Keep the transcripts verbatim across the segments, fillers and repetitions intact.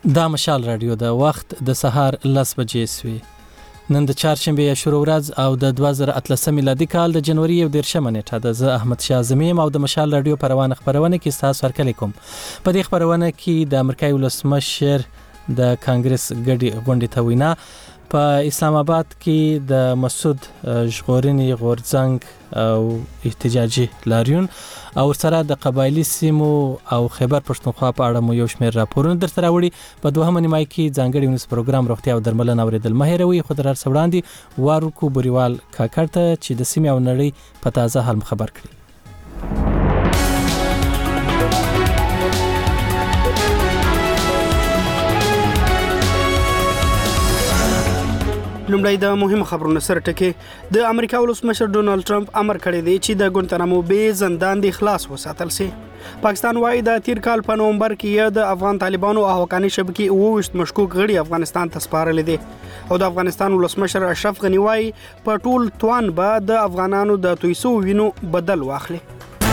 دا مشال رادیو د وخت د سهار لس بجې سوي. نن د چهارشنبه یا شروع ورځ او د دوه زره اتلسم میلادي کال د جنوري یو دېرشمه نیټه ده. زه احمد شاه زمیم او د مشال رادیو په روانه خبرونه کې ستاسو هرکلی کوم. په دې خبرونه کې د امریکایي ولسمشر د کانګرس ګډي غونډې ته وینا، په اسلام آباد کې د مسعود ژغورنې غورځنګ او احتجاجي لاریون او سره د قبایلی سیمو او خیبر پښتونخوا په اړه مو یو شمېر راپورونه درته راوړي. په دوهمه نیمایي کې ځانګړي ونیس پروګرام روغتیا او درملنه اورېدل مه هېروئ. خو تر هر څه وړاندې وارکو بوریوال کاکړ ته چې د سیمې او نړۍ په تازه حال خبر کړي. لومړی د مهمو خبرونو سره ټکی. د امریکا ولسمشر ډونالد ټرمپ امر کړی دی چې د ګونتنامو بې زندان د خلاص وساتل شي. پاکستان وايي د تیر کال په نومبر کې د افغان طالبانو او حقانی شبکې اوویشت مشکوک غړي افغانستان ته سپارل دي او د افغانستان ولسمشر اشرف غنی وايي په ټول توان به د افغانانو د تویسو وینو بدل واخلي.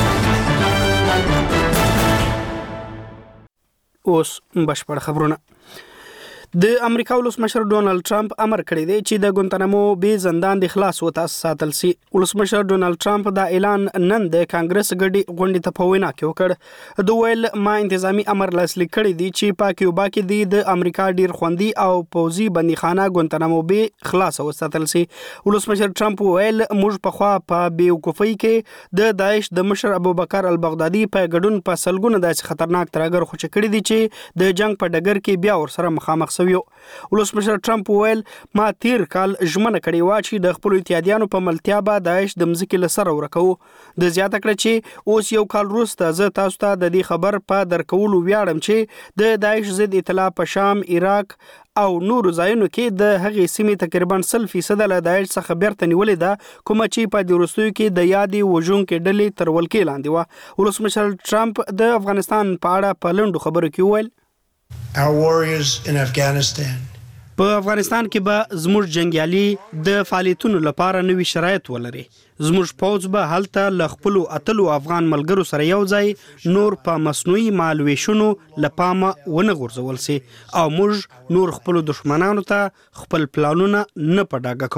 اوس بشپړ خبرونه. د امریکا ولسمشر ډونالد ټرمپ امر کړی دی چې د ګونتنامو بې زندان د خلاص وساتل شي. ولسمشر ډونالد ټرمپ دا اعلان نن د کانګرس ګډي غونډې ته په وینا کې وکړ. دوی ویل ما انتظامی امر لاسلیک کړی دی چې په کیوبا کې د امریکا ډیر خوندي او پوزي بندیخانه ګونتنامو بې خلاص وساتل شي. ولسمشر ټرمپ ویل موږ په خوا په بیوقوفۍ کې د داعش د مشر ابوبکر البغدادي په ګډون په سلګونه داسې خطرناک ترګر خوشی کړی دي چې د جنگ په ډګر کې بیا ور سره مخامخ سویو. ولسمشر ټرمپ ویل ما تیر کال ژمنه کړې و چې د خپل اتحادیانو په ملتیا به داعش د مځکې له سره ورکو. د زیاته کړه چې اوس یو کال وروسته زه تاسو ته د دې خبر په درکولو ویاړم چې د داعش ضد اطلاع په شام، عراق او نورو ځایونو کې د هغې سیمې تقریبا سل فیصد له داعش څخه بیرته نیولې ده کومه چې په دې وروستیو کې د یادې وژونکې ډلې تر ولکې لاندې وه. ولسمشر ټرمپ د افغانستان په اړه په لنډو خبرو کې وویل Our warriors in Afghanistan. په افغانستان کې به زموږ جنگیالي د فعالیتونو لپاره نوي شرایط ولري. زموږ پوځ به هلته له خپلو اتلو افغان ملګرو سره یو ځای نور په مصنوعي مالویشونو له پامه ونه غورځول شي او موږ نور خپلو دښمنانو ته خپل پلانونه نه په ډاګه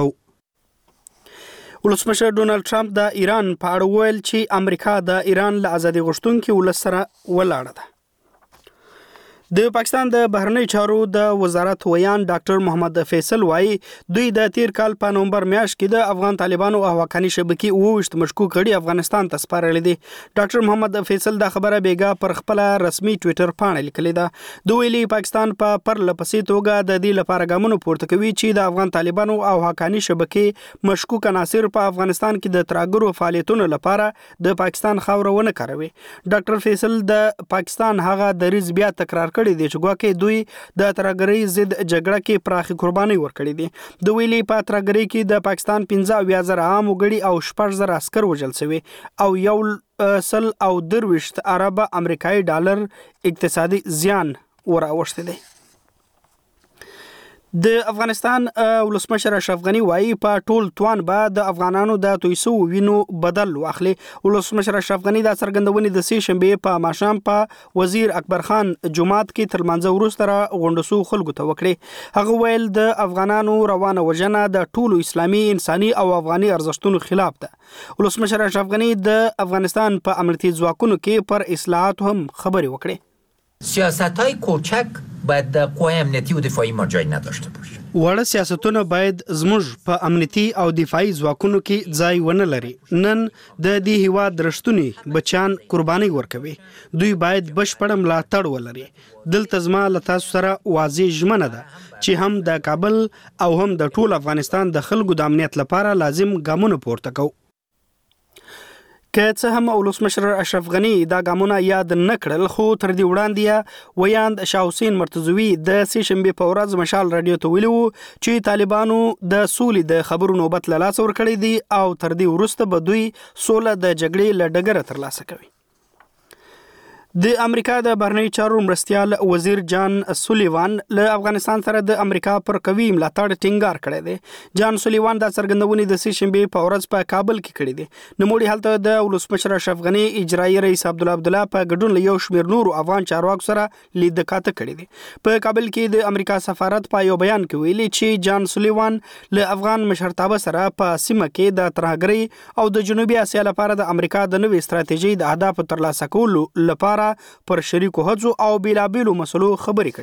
کوو. ولسمشر ډونالد ټرمپ د ایران په اړه ویل چې امریکا د ایران له ازادي غوښتونکي ولس سره ولاړه ده. د پاکستان د بهرنی چارو د وزارت ویان ډاکټر محمد فیصل وايي دوی د تیر کال په نومبر میاشت کې د افغان طالبانو او حقانی شبکې اوویشت مشکوک غړي افغانستان ته سپارل دي. ډاکټر محمد فیصل دا خبره بیګا پر خپل رسمي ټوئیټر باندې لیکلې ده. دوی ویلي پاکستان په پرلپسې توګه د دې لپاره ګامونه پورته کوي چې د افغان طالبانو او حقانی شبکې مشکوک عناصر په افغانستان کې د ترګرو فعالیتونو لپاره د پاکستان خاوره ونه کاروي. ډاکټر فیصل د پاکستان هغه دریځ بیا تکرار کړی دی چې ګواکې دوی د ترګرۍ ضد جګړه کې پراخي قرباني ورکړي دي. دوی ویلي په ترګرۍ کې د پاکستان پنځه اویا زره عام وګړي او شپږ زره عسکر وژل شوي او یو سل او درویشت ارب امریکایي ډالر اقتصادي زیان وراوښتی دی. د افغانستان ولسمشر اشرف غنی وايي په ټول توان به د افغانانو د تویسو وینو بدل واخلي. ولسمشر اشرف غنی د څرګندونې د سې شنبې په ماښام په وزیر اکبر خان جمعات کې تر لمانځه وروسته را غونډسو خلکو ته وکړي. هغه ویل د افغانانو روانه وژنه د ټولو اسلامي، انساني او افغاني ارزښتونو خلاف ده. ولسمشر اشرف غنی د افغانستان په امنیتي ځواکونو کې پر اصلاحات هم خبرې وکړي. سیاست‌های کوچک باید در قوای امنیتی و دفاعی ما جای نداشته باشه. وړه سیاستونه باید زموږ په امنیتي او دفاعي ځواکونو کې ځای ونه لري. نن د دې هیواد رښتونی بچیان قرباني ورکوي. دوی باید بشپړ ملاتړ ولري. دلته زما له تاسو سره واضح ژمنه ده چې هم د کابل او هم د ټول افغانستان د خلکو د امنیت لپاره لازم ګامونه پورته کوو. که څه هم ولسمشر اشرف غنی دا ګامونه یاد نه کړل، خو تر دې وړاندې ویاند شاه حسین مرتضوي د سې شنبې په ورځ مشال رادیو ته ویلي وو چې طالبانو د سولې د خبرو نوبت له لاسه ورکړی دی او تر دې وروسته به دوی سوله د جګړې له ډګره ترلاسه کوي. د امریکا د بهرنی چارو مرستیال وزیر جان سولیوان له افغانستان سره د امریکا پر قوي ملاتړ ټینګار کړی دی. جان سولیوان د څرګندونې د سې شنبې په ورځ په کابل کې کړی دی. نوموړي هلته د ولسمشر اشرف غني اجرایي رئیس عبدالله عبدالله په ګډون له یو شمېر نورو افغان چارواکو سره لید کاته کړی دی. په کابل کې د امریکا سفارت په یو بیان کې ویلي چې جان سولیوان له افغان مشرتابه سره په سیمه کې د ترهګرۍ او د جنوبي اسیا لپاره د امریکا د نوې ستراتیژۍ د اهدافو ترلاسه کولو لپاره پر شریکو هڅو او بیلابیلو مسلو خبرې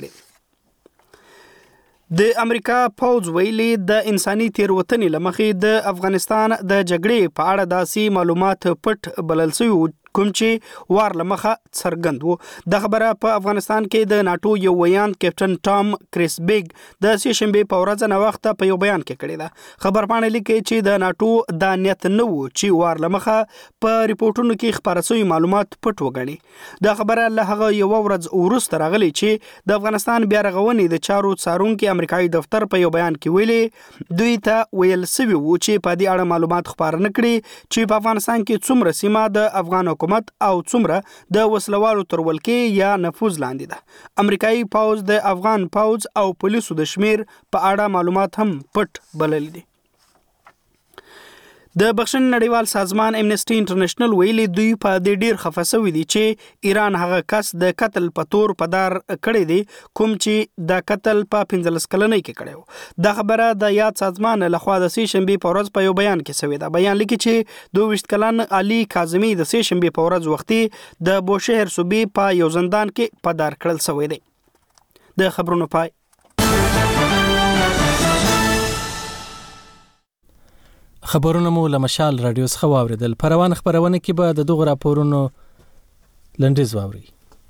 کړي. د امریکا پوځ ویلي د انساني تیروتنې لمخې د افغانستان د جګړې په اړه داسې معلومات پټ بلل شوي کوم چې وار لمخه څرګند وو. د خبره په افغانستان کې د ناتو یو ویان کیپټن ټام کریسبیګ د سې شنبې په ورځ نه وخت په یو بیان کې کړی ده. خبرپاڼه لیکي چې د ناتو د نیت نه وو چې وار لمخه په ریپورتونو کې خبره شوی معلومات پټ وګڼي. د خبره له هغه یو ورځ وروسته راغلی چې د افغانستان بیا رغونې د چارو څارونکي امریکایي دفتر په یو بیان کې ویلي دوی ته ویل شوی وو چې په دې اړه معلومات خبر نه کړي چې په افغانستان کې څومره سیمه د افغان حکومت او څومره د وسلوالو تر ولکې یا نفوذ لاندې ده. امریکایي پوځ د افغان پوځ او پولیسو د شمیر په اړه معلومات هم پټ بلل دي. د بخښنې نړیوال سازمان امنیسټي انټرنیشنل ویلي دوی په دې ډیر خفه شوي دي چې ایران هغه کس د قتل په تور په دار کړی دی کوم چې د قتل په پنځلس کلنۍ کې کړی و. دا خبره د یاد سازمان لخوا د سې شنبې په ورځ په یو بیان کې شوې ده. بیان لیکي چې دوه ویشت کلن علي کاظمي د سې شنبې په ورځ وختي د بوشهر صوبې په یو زندان کې په دار کړل شوی دی. د خبرونو پای. خبرونه مو له مشال رادیو څخه واوریدل. پروان خبرونه کې به د دغه راپورونو لنډیز واوري.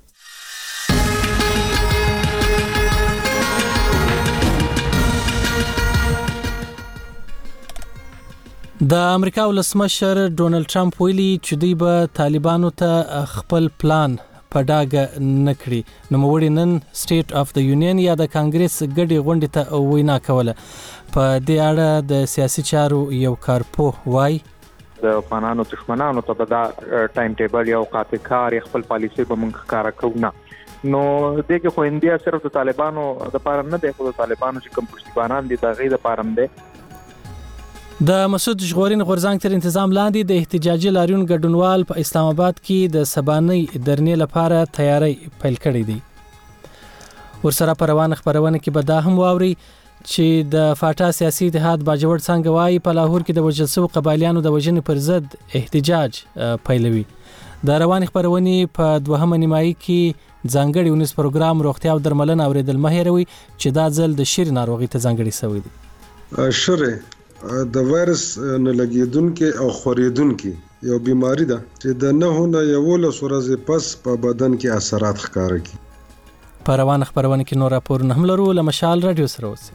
د امریکا ولسمشر ډونالد ټرمپ ویلي چې دوی به طالبانو ته خپل پلان په ډاګه نه کړي. نوموړي نن سټیټ اف د یونین یا د کانګریس ګډې غونډې ته وینا کوله. په دې اړه د سیاسي چارو یو کارپوه وایي د افغانانو دښمنانو ته به دا ټایم ټیبل یو قاطع کار خپل پالیسي به موږ ښکاره کوو نه. نو دې کې خو انډیا صرف د طالبانو دپاره نه دی، خو د طالبانو چې کوم پشتیبانان دي د هغې دپاره هم دی. د مسعود ژغورنې غورځنګ تر انتظام لاندې د احتجاجي لاریون ګډونوال په اسلام آباد کې د سبانۍ درنې لپاره تیاری پیل کړی دی. ورسره په روانه خبرونه کې به دا هم واوري چې د فاټا سیاسي اتحاد باجوړ څنګه وایي په لاهور کې د وژل شوو قبایلیانو د وژنې پر ضد احتجاج پیلوي. د روانې خبرونې په دوهمه نیمایي کې ځانګړي ونیس پروګرام روغتیا او درملنه اوریدل مه هېروئ چې دا ځل د شری ناروغي ته ځانګړي شوی دی. شری د وایرس نه لګیدونکې او خورېدونکې یو بیماری ده چې د نهو نه یولس ورځې پس په بدن کې اثرات ښکاره کوي. په روانه خبرونه کې نور راپورونه هم لرو. له مشال رادیو سره اوسئ.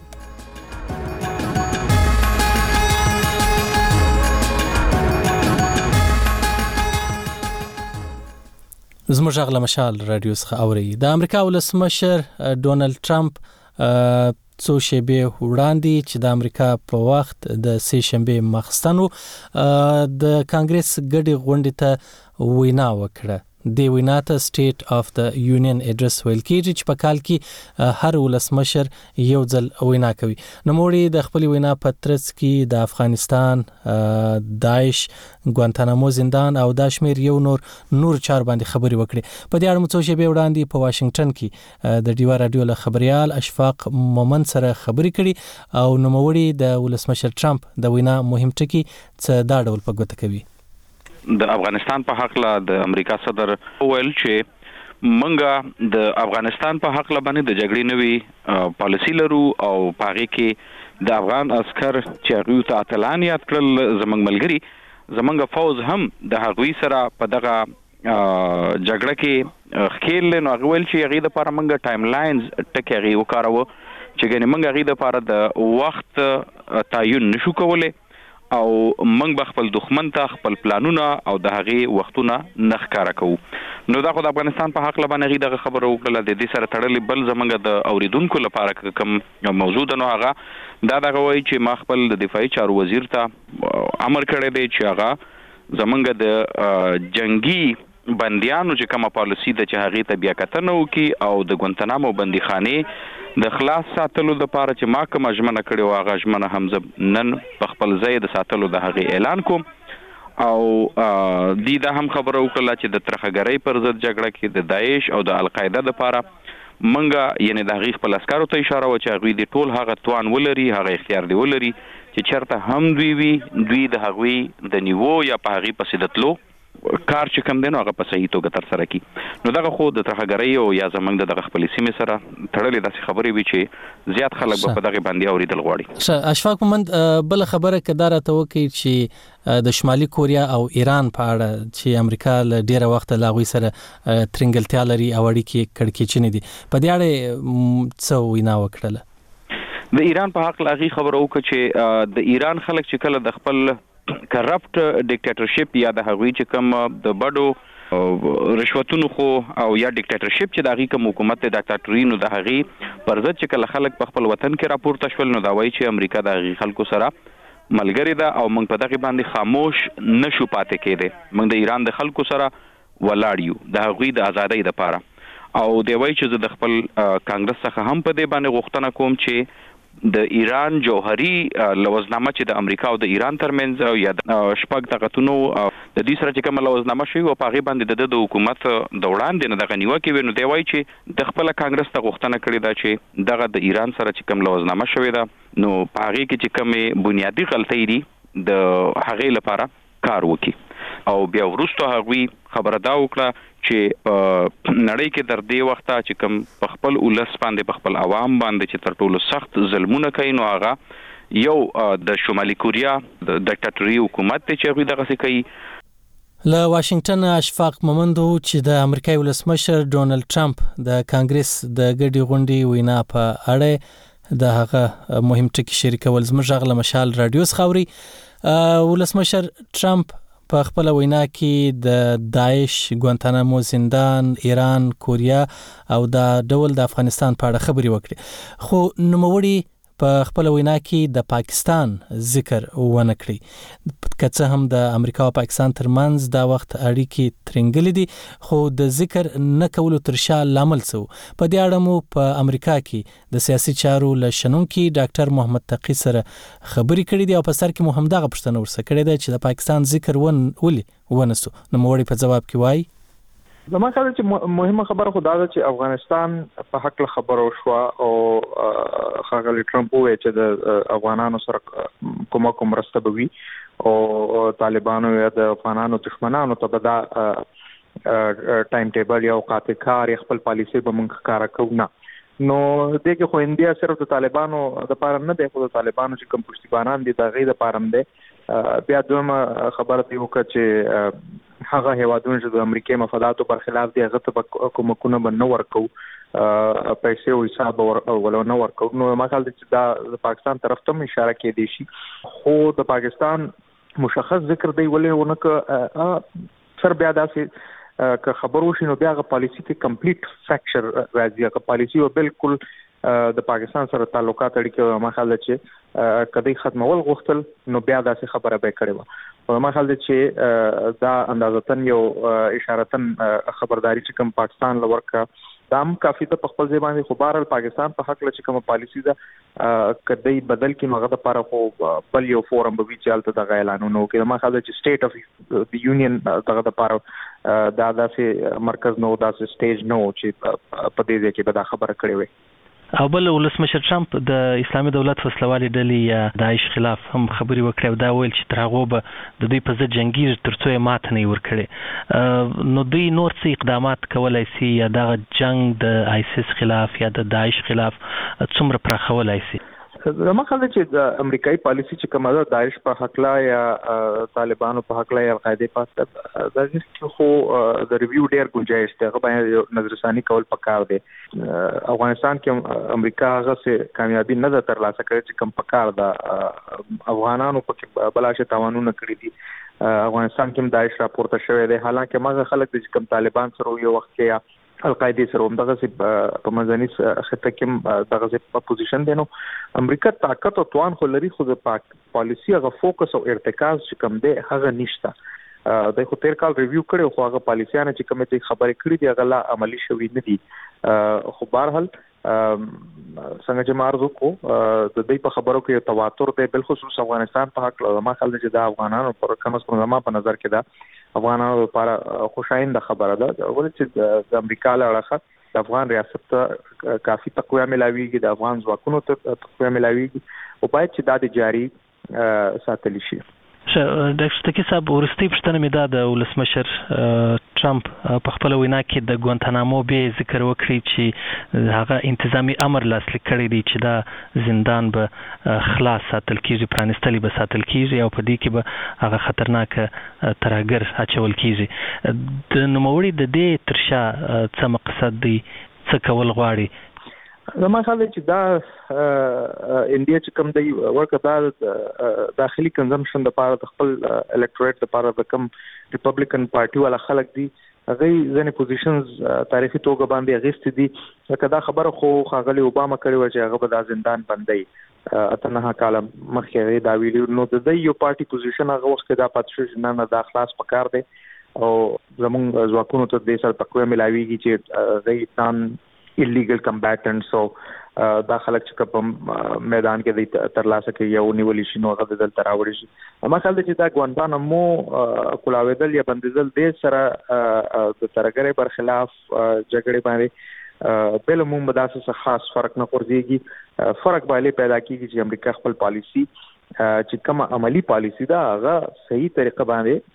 زموږ غږ له مشال رادیو څخه اورئ. د امریکا ولسمشر ډونالد ټرمپ څو شېبې وړاندې چې د امریکا په وخت د سې شنبې ماخستن د کانګریس ګډې غونډې ته وینا وکړه. د وینا ته سټیټ اف د یونین اډرس ویل کېږي چې په کال کې هر ولسمشر یو ځل وینا کوي. نوموړي د خپل وینا په ترڅ کې د افغانستان، داعش، ګوانتانامو زندان او د شمیر یو نور نور چار باندې خبرې وکړي. په دې اړه مو څو شېبې وړاندې په واشنگټن کې د ډیوا رادیو له خبريال اشفاق مومن سره خبرې کړي او نوموړي د ولسمشر ټرمپ د وینا مهم ټکي څه دا ډول په ګوته کوي. د افغانستان په حق له د امریکا صدر ویل چې منګه د افغانستان په حق له باندې د جګړې نوې پالیسی لرو او پاره کې د افغان عسكر چې هغه ته اتلان یاد کړل زمنګ ملګری زمنګ فوز هم د هغوی سره په دغه جګړه کې خېل نو هغه ویل چې هغه د لپاره منګه ټایم لاینز ټکی هغه وکړو چې ګنې منګه هغه د لپاره د وخت تعین نشو کولای او منګ به خپل دښمن ته خپل پلانونه او د هغې وختونه نه ښکاره کوو. نو دا خو د افغانستان په حق لبا نغي دغه خبره وکړه. د دې سره تړلې بل زمونږ د اوریدونکو لپاره کوم موضوع ده نو هغه دا دغه وایي چې ما خپل د دفاعي چارو وزیر ته امر کړی دی چې هغه زمونږ د جنگي بنديانو چې کومه پالیسي د چې هغه ته بیا کتنه وکي او د ګونتنامو بندیخانه د خلاص ساتلو لپاره چې ما کوم ژمنه کړې و هغه ژمنه هم نن په خپل ځای د ساتلو د هغه اعلان کوم او د دا هم خبره وکړه چې د ترخګرۍ پر ضد جګړه کې د داعش او د القاعده لپاره منګه یعنی د هغه خپل عسکرو ته اشاره و چې هغه د ټول هغه توان ولري هغه اختیار دی ولري چې چرته هم دوی وی دوی د هغه د نیوو یا په هغه پسیدتلو کار چې کم دینو هغه په صحیح توګه تر سره کی نو دغه خو د ترخګرۍ او یا زمنګ د خپل سیمه سره تړلې داسې خبرې وی چې زیات خلک په دغه باندې اوریدل غواړي. اشفاق مند بل خبره کدار ته وکی چې د شمالي کوریا او ایران په اړه چې امریکا له ډیره وخت لاغوي سره ترنګلتیا لري او اړیکې کړکېچنې دي په دې اړه څه وینا وکړه؟ د ایران په حق لاغي خبره وکړه چې د ایران خلک چې کله د خپل کرپټ ډیکټیټرشپ یا د هغوی چې کوم د بډو رشوتونو خو او یا ډیکټیټرشپ چې د هغوی کوم حکومت د ډیکټاتورینو د هغوی پر ضد چې کله خلک په خپل وطن کې راپورته شول نو دا وایي چې امریکا د هغوی خلکو سره ملګری ده او موږ په دغه باندې خاموش نشو پاتې کېدی موږ د ایران د خلکو سره ولاړ یو د هغوی د ازادۍ لپاره او دی وایي چې زه د خپل کانګرس څخه هم په دې باندې غوښتنه کوم چې د ایران جوهري لوزنامه چې د امریکا او د ایران ترمنځ یا د شپږ طاقتونو د دې سره چې کوم لوزنامه شوی او په هغه باندې د حکومت د وړاندې نه دغه نیوکه وینو دی وایي چې د خپل کانګرس ته غوښتنه کړې ده چې دغه د ایران سره چې کوم لوزنامه شوی ده نو په هغه کې چې کومه بنیادی غلطۍ دي د هغه لپاره کار وکړي او بیا ورستو هغوی خبره دا وکړه چې نړۍ کې در دې وخت چې کوم په خپل ولس باندې په خپل عوام باندې چې تر ټولو سخت ظلمونه کوي نو هغه یو د شمالي کوریا د ډیکټاتوري حکومت ته چې هغوی دغه څه کوي. له واشنگټن اشفاق مومندو چې د امریکای ولسمشر ډونالد ټرمپ د کانګرس د ګډي غونډې وینا په اړه د هغه مهم ټکی شریکول زموږ غل مشال رادیو خاوري. ولسمشر ټرمپ په خپل وینا کې د داعش، ګوانتانامو زندان، ایران، کوریا او د ډول د افغانستان په اړه خبرې وکړي خو نوموړي په خپل وینا کې د پاکستان ذکر ونه کړی که څه هم د امریکا او پاکستان ترمنځ دا وخت اړیکې ترنګلې دي خو د ذکر نه کولو تر شا لامل څه په دې اړه مو په امریکا کې د سیاسي چارو له شنونکي ډاکټر محمد تقی سره خبرې کړې دي او په سر کې مو هم دغه پوښتنه ورسره کړې ده چې د پاکستان ذکر ون ولې ونسو نو موړي په جواب کې وایي زما خیال چې مهمه خبره خو دا ده چې افغانستان په حق له خبرو شو او ښاغلی ټرمپ وویل چې د افغانانو سره کومه کوم مرسته به وي او طالبانو یا د افغانانو دښمنانو ته به دا ټایم ټیبل یا قاطع کار یا خپل پالیسي به موږ ښکاره کوو نه نو دې کې خو انډیا صرف د طالبانو دپاره نه دی خو د طالبانو چې کوم پشتیبانان دي د هغې دپاره هم دی بیا دویمه خبره دې وکړه چې هغه هیوادونه چې د امریکای مفاداتو پر خلاف دي هغه ته کومکونه به نه ورکو پیسې او حساب ولو نه ورکو نو ما خیال دی چې دا د پاکستان طرف ته هم اشاره کېدی شي خو د پاکستان مشخص ذکر دی ولې ونه که سر بیا داسې که خبر وشي نو بیا هغه پالیسي کې کمپلیټ فریکچر راځي هغه پالیسي او بالکل د پاکستان سره تعلقات اړیکې ما خیال دی چې کدی ختمول غوښتل نو بیا داسې خبره به کړې وه ما خیال دی چې دا اندازتن یو اشارتن خبرداري چې کوم پاکستان لورکه دا هم کافي ده په خپل ځای باندې خو بهرحال پاکستان په حق له چې کومه پالیسي ده کدی بدل کړي نو هغه دپاره خو بل یو فورم به وي چې هلته دغه اعلانونه وکړي ما خیال دی چې سټیټ اف د یونین دغه دپاره دا داسې مرکز نه و داسې سټیج نه و چې په دې ځای کې به دا خبره کړې وي. او بل ولسمشر ټرمپ د اسلامي دولت فصلوالي ډلې یا داعش خلاف هم خبرې وکړې او دا ویل چې تر هغو به د دوی په ضد جنګیږي تر څو یې ماته نه وي ورکړې نو دوی نور څه اقدامات کولی سي یا دغه جنګ د آیسیس خلاف یا د داعش خلاف څومره پراخولی سي؟ زما خیال دی چې د امریکایي پالیسي چې کومه ده داعش په هکله یا طالبانو په هکله یا القاعدې په هکله د دې خو د ریویو ډېر ګنجایش دی هغه باید یو نظرثاني کول پکار دی افغانستان کې امریکا هغسې کامیابي نه ده ترلاسه کړې چې کوم پکار ده افغانانو پکې بلاشه تاوانونه کړي دي افغانستان کې هم داعش راپورته شوی دی حالانکه مغه خلک د کوم طالبان سره یو وخت کې القاعده سره هم دغه په منځني خطه کې دغه په پوزیشن دی نو امریکا طاقت او توان خو لري خو د پاک پالیسي هغه فوکس او ارتکاز چې کوم دی هغه نشته د خو تیر کال ریویو کړو خو هغه پالیسیانه چې کومه ته خبرې کړې دي هغه لا عملی شوی نه دي. خو بهرحال څنګه چې مارزو کو د دې په خبرو کې تواتر دی بل خصوص افغانستان په حق له ما خل چې د افغانانو پر کم از کم ما په نظر کې دا افغانانو لپاره خوشاینده خبره ده ولې چې د امریکا له اړخه د افغان ریاست ته کافي تقویه ملاويږي د افغان ځواکونو ته تقویه ملاويږي او باید چې دا د جاری ساتل شي. ډاکټر تکي صاحب ورستي پښتنه مې دا د ولسمشر ټرمپ په خپل وینا کې د ګوانتانامو به ذکر وکړي چې هغه انتظامی امر لاسلیک کړی دی چې دا زندان به خلاص ساتل کیږي پرانستلی به ساتل کیږي او په دې کې به هغه خطرناک ترهګر اچول کیږي. د نوموړي د دې ترشا څه مقصد دی څه کول غواړي؟ زما خیال دی چې دا انډیا چې کوم دی ورکه دا داخلي کنزمپشن د پاره د خپل الکټوریټ د پاره د کوم ریپبلیکن پارټي والا خلک دي هغه ځنې پوزیشنز تاریخي توګه باندې اغېستې دي لکه دا خبره خو ښاغلي اوباما کړې وه چې هغه به دا زندان بندوي اته نهه کاله مخکې هغې دا ویلي نو د دې یو پارټي پوزیشن هغه وخت کې دا پاتې شو چې نه نه دا خلاص پکار دی او زموږ ځواکونو ته دې سره تقویه ملاویږي چې هغې نان illegal combatants او دا خلک چې کوم میدان کې د ترلاسه کوي یو نیولې شي نو هغه د دلته راوړي شي. ما خیال دی چې دا ګوانتانامو کولاویدل یا بندیدل د سره د ترګرې پر خلاف جګړې باندې بل موږ به داسې خاص فرق نه ورځيږي. فرق باندې پیدا کیږي چې امریکا خپل پالیسی چې کومه عملی پالیسی دا هغه صحیح طریقه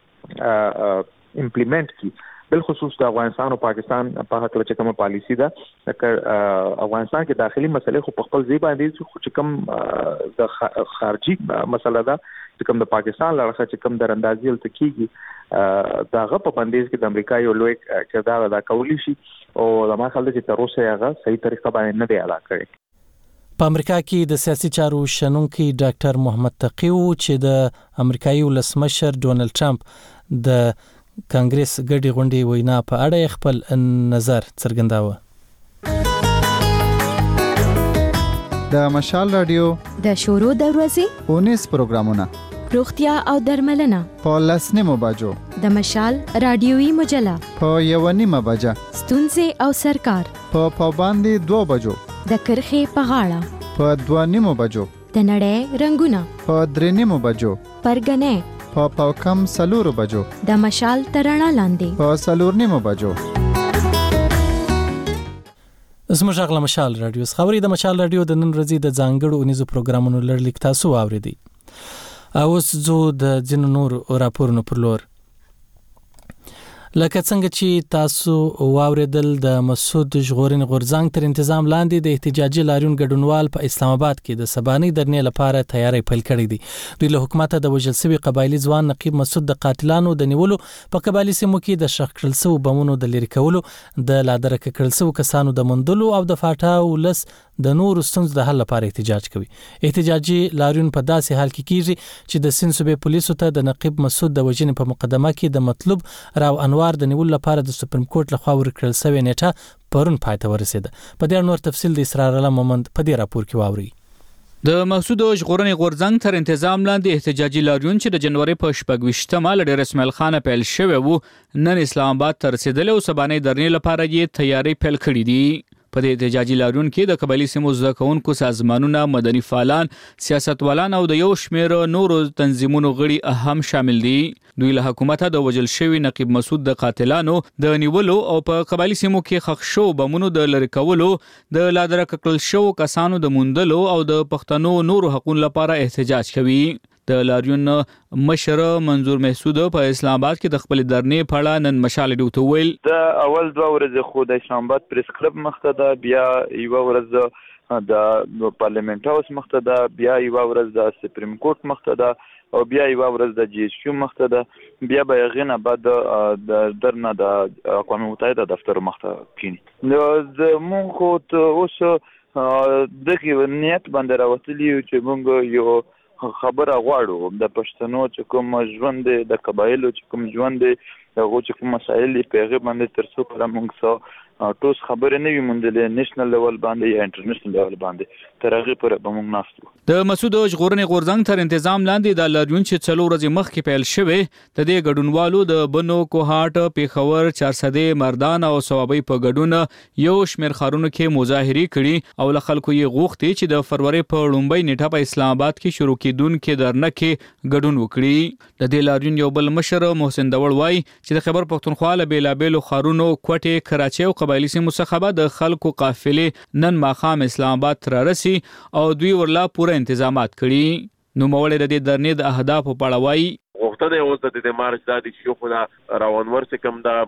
باندې امپلیمنٹ کی بل خصوص د افغانستان او پاکستان په حق له کومه پالیسی ده افغانستان کې داخلي مسلې خو په خپل ځای باندې خو چې کوم د خارجي مسله ده چې کوم د پاکستان لړخه چې کوم د اندازې ل تکیږي داغه په بندیز کې د امریکا یو لوی کردار ادا کولی شي او د ما خلک چې تر اوسه هغه صحیح طریقه باندې نه دی ادا کړی. په امریکا کې د سیاسي چارو شنونکي ډاکټر محمد تقی و چې د امریکایي ولسمشر ډونالد ټرمپ د کانګریس ګډي غونډې وینا په اړه خپل نظر څرګنداوه. د مشال رادیو د شورو د ورځې اونیس پروګرامونه روغتیا او درملنه په لسنیمو بجو د مشال رادیوي مجله په یونیمه بجه ستونزې او سرکار په پابندي دو بجو د کرخې په غاړه په دوانیمو بجو د نړۍ رنگونه په درینیمو بجو پرګنې په پاوکم سلورو بجو د مشال ترانه لاندې په سلورنیمو بجو. زموږ غلا مشال رادیو خبري د مشال رادیو د نن ورځې د ځانګړو اونیزو پروګرامونو لړلیک تاسو واوریدي. اوس زو د جن نور راپورونو پر لور لکه څنګه چې تاسو واوریدل د مسعود ژغورنې غورځنګ تر تنظیم لاندې د احتجاجي لاریون ګډونوال په اسلام آباد کې د سباني درنې لپاره تیاری پیل کړې دي. دوی له حکومت د وژل شوی قبایلی ځوان نقیب مسعود د قاتلانو د نیولو په قبایلی سیمو کې د شخ کړل سو بمونو د لری کولو د لادرک کړل سو کسانو د مندلو او د فاټا ولس د نور ستونزو د حل لپاره احتجاج کوي. احتجاجي لاریون په داسې حال کې کیږي چې د سین صوبې پولیسو ته د نقیب مسعود د وژنې په مقدمه کې د مطلوب راو انوار د نیول لپاره د سپریم کورټ لخوا ورکړل شوی نیټه پرون پای ته ورسېده. په دې نور تفصیل د اسرار الله محمد په دې راپور کې واوري. د مسعود ژغورنې غورځنګ تر تنظیم لاندې احتجاجي لاریون چې د جنوري په شپږ مال ډېر اسماعیل خان پیل شوی وو نن اسلام آباد تر رسیدل او سبانه درنې لپاره یې تیاری پیل کړې دي. په دې احتجاجي لاریون کې د قبایلی سیمو ځکهونکو سازمانونو مدني فعالان سیاستوالان او د یو شمېر نورو تنظیمونو غړي اهم شامل دي. دوی له حکومت د وژل شوی نقیب مسعود د قاتلانو د نیولو او په قبایلی سیمو کې خښ شو بمونو د لری کولو د لادرک کړل شو کسانو د موندلو او د پښتنو نورو حقوقو لپاره احتجاج کوي. د لاریون مشر منظور محسود په اسلام آباد کې د خپل درنې پړه نن مشال ډیوته ویل د اول دوه ورځې خو د اسلام آباد پریس کلب مخته ده بیا یو ورځ د پارلیمنت هاوس مخته ده بیا یو ورځ د سپریم کورټ مخته ده او بیا یو ورځ د جی ایس کیو مخته ده بیا به غینه بعد د درنه د اقوام متحده دفتر مخته کینی. نو د مونږ خو اوس دغه نیت باندې راوتلی چې مونږ یو خبره غواړو د پښتنو چې کوم ژوند د قبایلو چې کوم ژوند هغه چې کوم مسایل دي په هغه باندې تر څو پر موږ سره ټوس خبرې نه وي مونږ نېشنل لیول باندې یا انټرنیشنل لیول باندې تر هغه پر به موږ ناستو. د مسعود ژغورنې غورځنګ تر تنظیم لاندې د لاریون چې څلور ورځې مخکې پیل شوی د دې ګډونوالو د بنو کوهاټ پیښور چارسدې مردان او صوابۍ په ګډون یو شمېر ښارونو کې مظاهرې کړي او له خلکو یې غوښتي چې د فروری په لومړۍ نیټه په اسلام آباد کې شروع کېدونکې درنه کې ګډون وکړي. د دې لاریون یو بل مشر محسن دول وایي چې د خیبر پښتونخوا له بېلابېلو ښارونو کوټې کراچۍ او قبایلي سیمو څخه به د خلکو قافلې نن ماښام اسلام آباد ته رارسي او دوی ورلا پوره انتظامات کړي. نوموړی د دې درنې د اهدافو په اړه وایي غوښتنه یې اوس د دې مارچ دا دي چې یو خو دا راونور چې کوم دا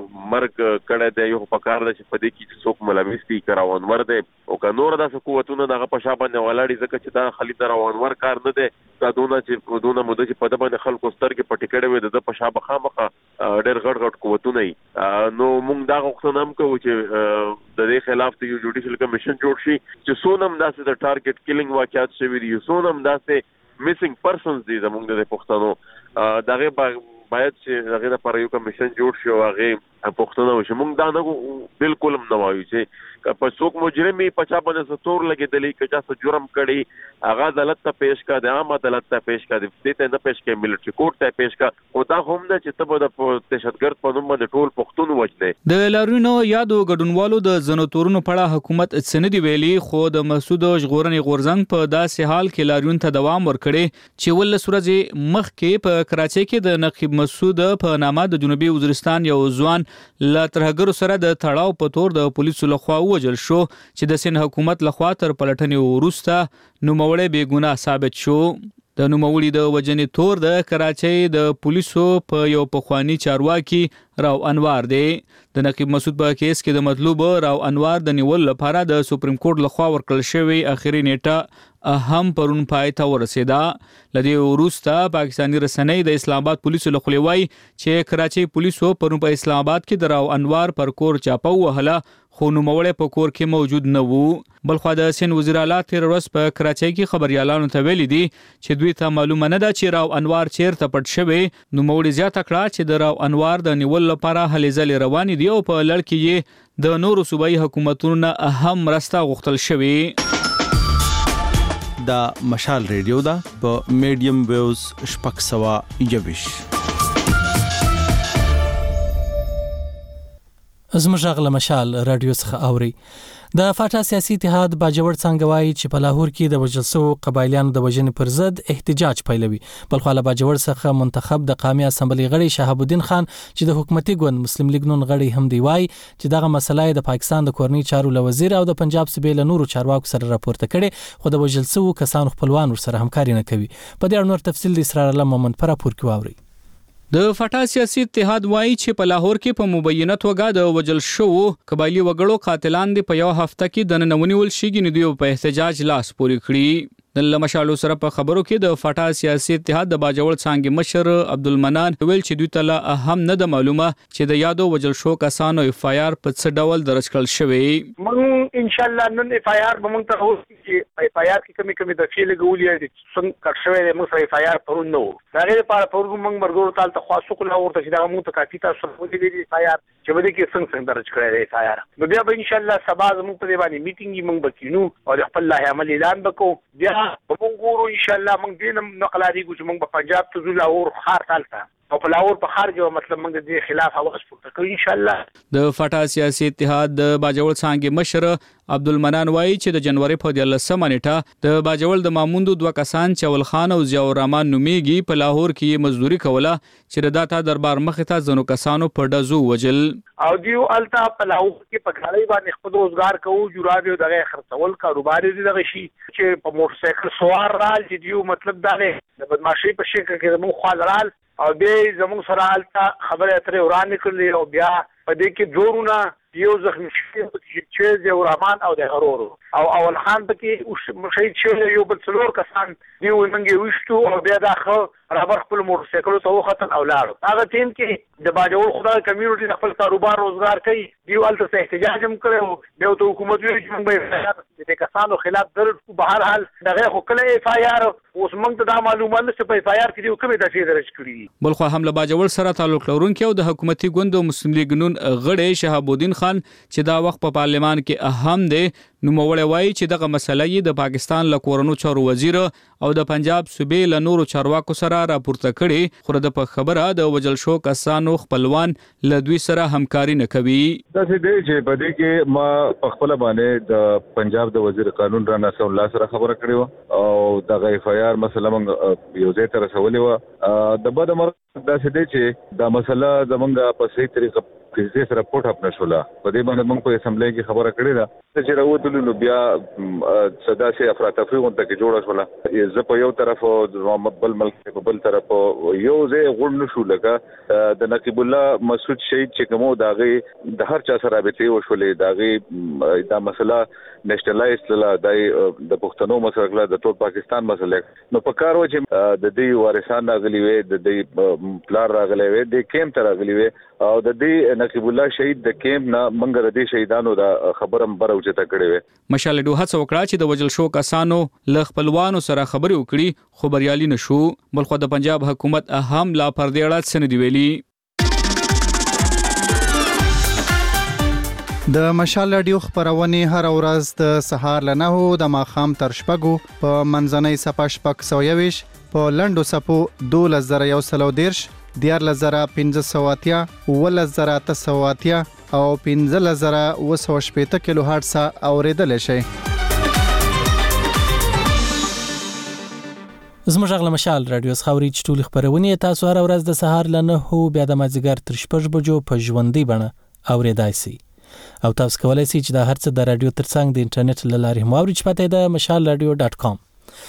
مرګ کړی دی یو په کار ده چې په دې کې څوک ملوث دي که راونور دی او که نور داسې قوتونه دغه په شا باندې ولاړ ځکه چې دا خالي د راونور کار نه دی دا دونه چې دونه موده چې په ده باندې خلکو سترګې پټې کړې وي د ده په شا به خامخا ډېر غټ غټ قوتونه وي. نو موږ دا غوښتنه هم کوو چې د دې خلاف د یو جوډیشل کمیشن جوړ شي چې څونه هم داسې د ټارګټ کیلینګ واقعات شوي دي څونه هم داسې میسنګ پرسنز دي زموږ د پښتنو دغه باید چې هغه لپاره یو کمیشن جوړ شي او هغه پښتنو وشي. موږ دا نه بالکل هم نه وایو چې په څوک مجرمي په چا باندې ستور لګېدلی که چا څه جرم کړي هغه عدالت ته پیش کا د عام عدالت ته پیش کا دې ته نه پیش کړي ملټري کورټ ته پیش کا او دا هم نه چې ته به د دهشتګرد په نوم باندې ټول پښتون وجنې. د لاریونو یادو ګډونوالو د ځینو تورونو په اړه حکومت څه نه دی ویلي خو د مسعود ژغورنې غورځنګ په داسې حال کې لاریون ته دوام ورکړي چې ولس ورځې مخکې په کراچۍ کې د نقیب مسعود په نامه د جنوبي وزیرستان یو ځوان له ترهګرو سره د تړاو په تور د پولیسو لخوا ووجل شو چې د سند حکومت لخوا تر پلټنې وروسته نوموړی بې ګناه ثابت شو. د نوموړي د وجنې تور د کراچۍ د پولیسو په یو پخوانی چارواکي راو انوار دی. د نقیب مسعود په کیس کې د مطلوب راو انوار د نیول لپاره د سپریم کورټ لخوا ورکړل شوی اخري نیټه هم پرون پای ته ورسېده. لدې وروسته پاکستاني رسنۍ د اسلام آباد پولیسو له خوا وایي چې کراچۍ پولیسو پرون په اسلام آباد کې د راو انوار پر کور چاپه وهله خو نوموړی په کور کې موجود نه وو. بلخوا د سند وزیر اعلی تیر ورځ په کراچۍ کې خبريالانو ته ویلي دي چې دوی ته معلومه نه ده چې راو انوار چیرته پټ شوی. نوموړي زیاته کړه چې د راو انوار د نیول لپاره هلې ځلې روانې دي او په لړ کې یې د نورو صوبایي حکومتونو نه اهم مرسته غوښتل شوې. دا مشال ریډیو ده په میډیم ویوز شپږ سوه یوویش. زموږ غږ له مشال رادیو څخه اوري. د فاټا سیاسي اتحاد باجوړ څنګه وایي چې په لاهور کې د وژل شوو قبایلیانو د وژنې پر ضد احتجاج پیلوي. بلخوا له باجوړ څخه منتخب د قومي اسمبلی غړي شهاب الدین خان چې د حکومتي ګوند مسلم لیگ نون غړي هم دی وایي چې دغه مسله د پاکستان د کورنۍ چارو له وزیر او د پنجاب صوبې له نورو چارواکو سره راپورته کړي خو د وژل شوو کسانو خپلوان ورسره همکاري نه کوي. په دې اړه نور تفصیل د اسرار الله محمد پر راپور کې واوري. د فاټا سیاسي اتحاد وایي چې په لاهور کې په مبینه توګه د وژل شوو قبایلی وګړو قاتلان دي په یو هفته کې د ننونیول شيګي ندیو په احتجاج لاس پوري کړی. د لمشالو سره په خبرو کې د فاټا سیاسي اتحاد د باجوړ څانګې مشر عبدالمنان ویل چې دوی ته لا هم نه د معلومه چې د یادو وژل شو کسانو اف آی آر په څه ډول درج کړل شوی. موږ ان شاء الله نن اف آی آر به موږ ته اوس چې اف آی آر کې کمی کمی د فعل غولې دي څنګه کړ شوی د موږ اف آی آر پرون نو دا غیر لپاره پرون موږ مرګورو تعال ته خاصو کله ورته چې دا موږ ته کافي تاسو ودی دي اف آی آر چې بده کې څنګه څنګه درج کړی دی اف آی آر. نو بیا به ان شاء الله سبا موږ په دې باندې میټینګ موږ وکینو او خپل الله عمل اعلان وکړو. بیا موږ ګورو ان شاء الله موږ دینم نقلادي کو چې موږ په پنجاب ته ځو لاهور خار تالته او په لاهور په خارج مطلب موږ د دې خلاف اواز پورته کوو ان شاء الله. د فاټا سیاسي اتحاد د باجوړ څانګې مشر عبدالمنان وایي چې د جنوري په دیارلسمه نیټه د باجوړ د ماموندو دوه کسان چول خان او ضیاء الرحمن نومیږي په لاهور کې مزدوري کوله چې د داتا دربار مخې ته ځنو کسانو په ډزو وجل او دیو التا په لاهور کې په غړی باندې خپل روزګار کوو جوړاوي دغه خرڅول کاروبار دي دغه شي چې په موټر سایکل سوار رال چې دیو مطلب دا نه د بدمعشي په شکل کې زموږ خالرال او دې زموږ سره التا خبره اترې وران کړلې او بیا په دې کې جوړونه یو زخمی شوی چې د رحمان او د غرورو او اول خان پکې شهید شو یو بل څلور کسان دی ومنګي وشتو او بیا دا خو رابر خپل موټر سایکل ته وختل او لاړ هغه ټیم کې د باجوړ خدای کمیونټي د خپل کاروبار روزګار کوي دیوال ته احتجاج هم کړو بیا ته حکومت ویل چې موږ به د کسانو خلاف درد په هر حال دغه خو کله اف آی آر اوس موږ ته دا معلومات نشته په اف آی آر کې یو کومه تفصیل درج کړی بلخو حمله باجوړ سره تعلق لرونکي او د حکومتي ګوند مسلم لیگ نون غړی شهاب الدین خان چې دا وخت په پارلمان کې اهم دی نو موړی وایي چې دغه مسله یې د پاکستان له کورونو چارو وزیر او د پنجاب صوبې له نورو چارواکو سره راپورته کړي خو د په خبره د وجل شو کسانو خپلوان له دوی سره همکاري نه کوي دا څه دی چې په دې کې ما په خپل باندې د پنجاب د وزیر قانون رانا صلی الله سره خبره کړې و او د اف آی آر مسله موږ یو ځای ته رسولې و د بد مرګ دا څه دی چې دا مسله زمونږ په صحیح طریقه کې سره پورټ اپ نشولا په دې باندې موږ په اسمبلی کې خبره کړې ده چې راوتلو نو بیا صدا سي افراطفري غونډه کې جوړه شوله زه په یو طرف او د بل ملک په بل طرف یو ځای غوړ نشو لکه د نقیب الله مسعود شهید چې کومو داغه د هر چا سره رابطه وشولې داغه دا مسله نېشنلایز لا د پښتنو مسله د ټول پاکستان مسله نو په کار و چې د دې وارثان راغلي وي د دې پلار راغلي وي د کیم تر راغلي وي او د دې نقیب الله شهید د کیم نه منګ د دې شهیدانو د خبرم بروجته کړې وي مشال ډو هڅه وکړه چې د وجل شو کسانو له خپلوانو سره خبرې وکړي خو بریالي نشو بلخو د پنجاب حکومت اهم لا پردېړه سندې ویلي د مشال رادیو خبرونه هر ورځ د سهار ل نهو د ماخام تر شپږو په منځنۍ صفه شپږ سو یویش په لندو صفو دولس زره یو سلو دیرش دیار لزره پنځه سو اتیا ول زره تسو اتیا او پنځه زره وسو شپېته کیلو هرتز اوریدل شي زموږ غل مشال رادیو خاوري چټول خبرونه تاسو هر ورځ د سهار ل نهو بیا د مازیګر تر شپږ بجو په ژوندۍ بڼه اوریدای شي او تاسو کولای شئ چې دا هرڅه د رادیو ترڅنګ د انټرنیټ له لارې هم اورئ پته د مشال رادیو ډاټ کام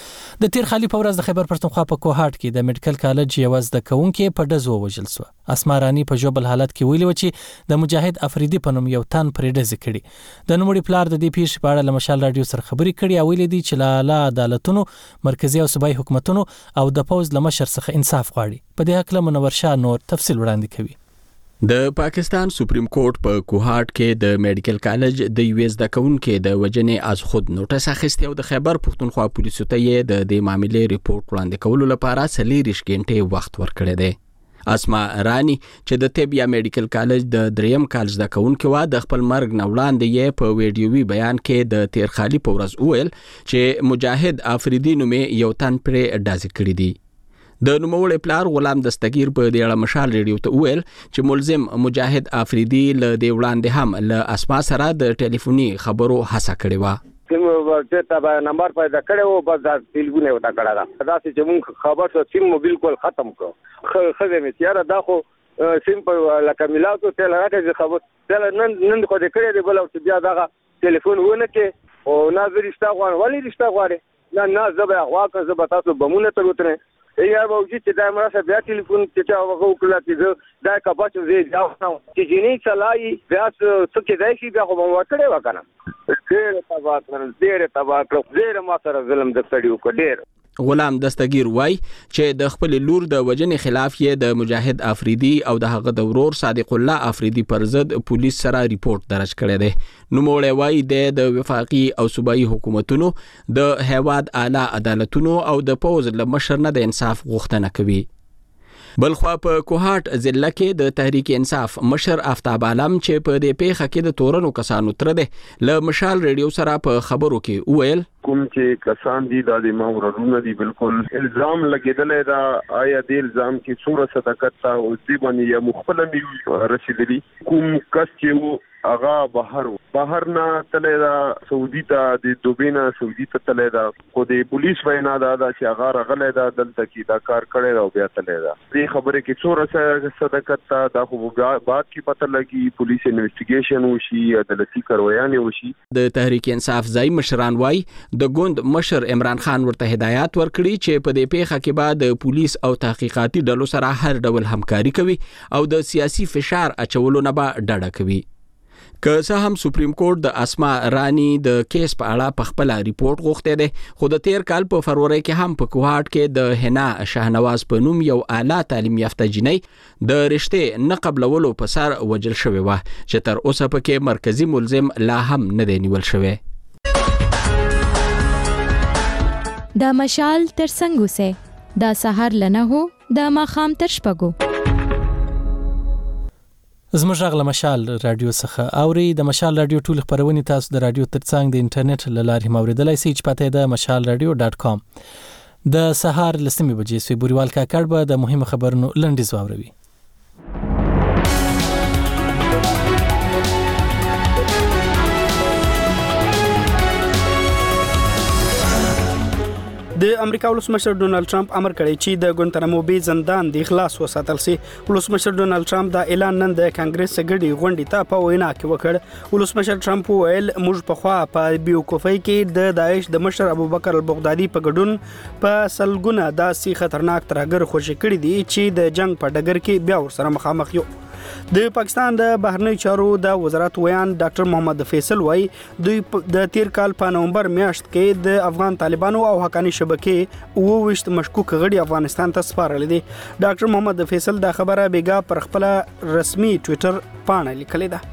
د تیر خالي په ورځ د خیبر پښتونخوا په کوهاټ کې د میډیکل کالج یو ځد کونکي په دزو وجل سو اسمارانی په جوبل حالت کې ویلي و چې د مجاهد افریدي په نوم یو تن پرې دز کړي د نوموړي پلار د دې پیښې په اړه له مشال رادیو سره خبرې کړي او ویلي دي چې لا عدالتونو مرکزی او صوبایي حکومتونو او د پوز لمشر څخه انصاف غواړي په دې حق له منور شاه نور تفصیل وړاندې کوي د پاکستان سپریم کورټ په کوهاټ کې د میډیکل کالج د یو اس د کونکو د وجنې از خود نوټس اخیسته او د خیبر پښتونخوا پولیسو ته یې د دې معاملې ریپورت وړاندې کولو لپاره څلوریش غنټې وخت ورکړی دی اسما رانی چې د طب یا میډیکل کالج د دریم کالج د کونکو و د خپل مرګ نه وړاندې یې په ویډیووي بیان کې د تیر خالي په ورځ وویل چې مجاهد افریدي نومې یو تن پرې ډازې کړی دی د نوموړي پلار غلام دستگیر په دې اړه مشال ریډیو ته ویل چې ملزم مجاهد افریدي له دې وړاندې هم له اسما سره د ټلیفوني خبرو هڅه کړې و سیم ورته به نمبر پیدا کړو بس دا تلګونه وتا کړه دا دا چې موږ خبر ته سیم بالکل ختم کړ خزه می تیار دا خو سیم په لکه ملاوتو تل راځي خبر تل نن نن خو دې کړې دی بل او بیا دا ټلیفون ونه کې او ناظر رښتا غواړي ولی رښتا غواړي نه نه زبا واکه زبا تاسو بمونه تر وته یا موجود چې دا مرسته بیا ټلیفون چې چا وکړه چې دا کبا چې زه ځاو چې جنې چلای بیا څه کې دای شي بیا خو مو وکړې وکنه ډېر تبا کړل ډېر تبا کړل ډېر ما سره ظلم د سړیو کو ډېر غلام دستگیر وای چې د خپل لور د وجنې خلاف یې د مجاهد افریدي او د هغه د ورور صادق الله افریدي پر ضد پولیس سره ریپورت درج کړی دی نو موړی وای د وفاقي او صوبایي حکومتونو د هیواد اعلی عدالتونو او د پوز له مشر نه د انصاف غوښتنه کوي بلخوا په کوهاټ ضلع کې د تحریک انصاف مشر آفتاب عالم چې په دې پیښه کې د تورنو کسانو تر ده له مشال ریډیو سره په خبرو کې وویل کوم چې کسان دي د ماورونو دي بالکل الزام لګیدل دا آیا د الزام کې څوره صداقت او دې باندې یا مخبل رسیدلی کوم کس چې اغا بهر بهر نه تلې دا سعودي ته د دوبینا سعودي ته تلې دا خو د پولیس وینا دا چې اغا رغلې دا دلته کې دا کار کړی او بیا تلې دا دې خبره کې څوره صداقت دا خو بعد کې پته لګي پولیس انویسټیګیشن وشي عدالتي کاروایي وشي د تحریک انصاف ځای مشران وای د ګوند مشر عمران خان ورته هدایت ورکړي چې په دې پیښه کې بعد پولیس او تحقیقاتي ډلو سره هر ډول همکاري کوي او د سیاسي فشار اچولو نه به ډډه کوي که څه هم سپریم کورټ د اسما رانی د کیس په اړه په خپل ریپورت غوښته دی، خو د تیر کال په فروری کې هم په کوهاټ کې د حنا شهنواز په نوم یو اعلی تعلیم یافته جنۍ د رشتې نه قبلولو په سر وجل شوې وه چې تر اوسه پکې مرکزی ملزم لا هم نه دی نیول شوی. د مشال تر څنګ اوسه، د سهار لنه هو د ماخام تر شپږو. زموږ غږ له مشال رادیو څخه اوري. د مشال رادیو ټول خبرونه تاسو د رادیو ترڅنګ د انټرنیټ له لارې موریدلای شئ چې پته ده مشال رادیو ډاټ کام. د سهار لسمې بجې سوی بوريوال کاکړ به د مهمه خبرونو لنډیز واوروي. د امریکا ولسمشر ډونالد ټرمپ امر کړی چې د ګونتنامو بي زندان د اخلاص وساتل شي. ولسمشر ډونالد ټرمپ دا اعلان نن د کانګرس غړي غونډې ته په وینا کې وکړ. ولسمشر ټرمپ ویل موږ په خوا په بیوکوفي کې د داعش د مشر ابوبکر البغدادي په ګډون په سلګونه داسې خطرناک ترهګر خوشی کړی دي چې د جنگ په ډګر کې بیا ورسره مخامخ یو. د پاکستان د بهرنی چارو د وزارت ویان ډاکټر محمد فیصل وای دوی د تیر کال په نومبر میاشت کې د افغان طالبانو او حقانی شبکې او وشت مشکوک غړي افغانستان ته سپارل دي. ډاکټر محمد فیصل دا خبره بیګا پر خپل رسمي ټوئیټر باندې لیکلې ده.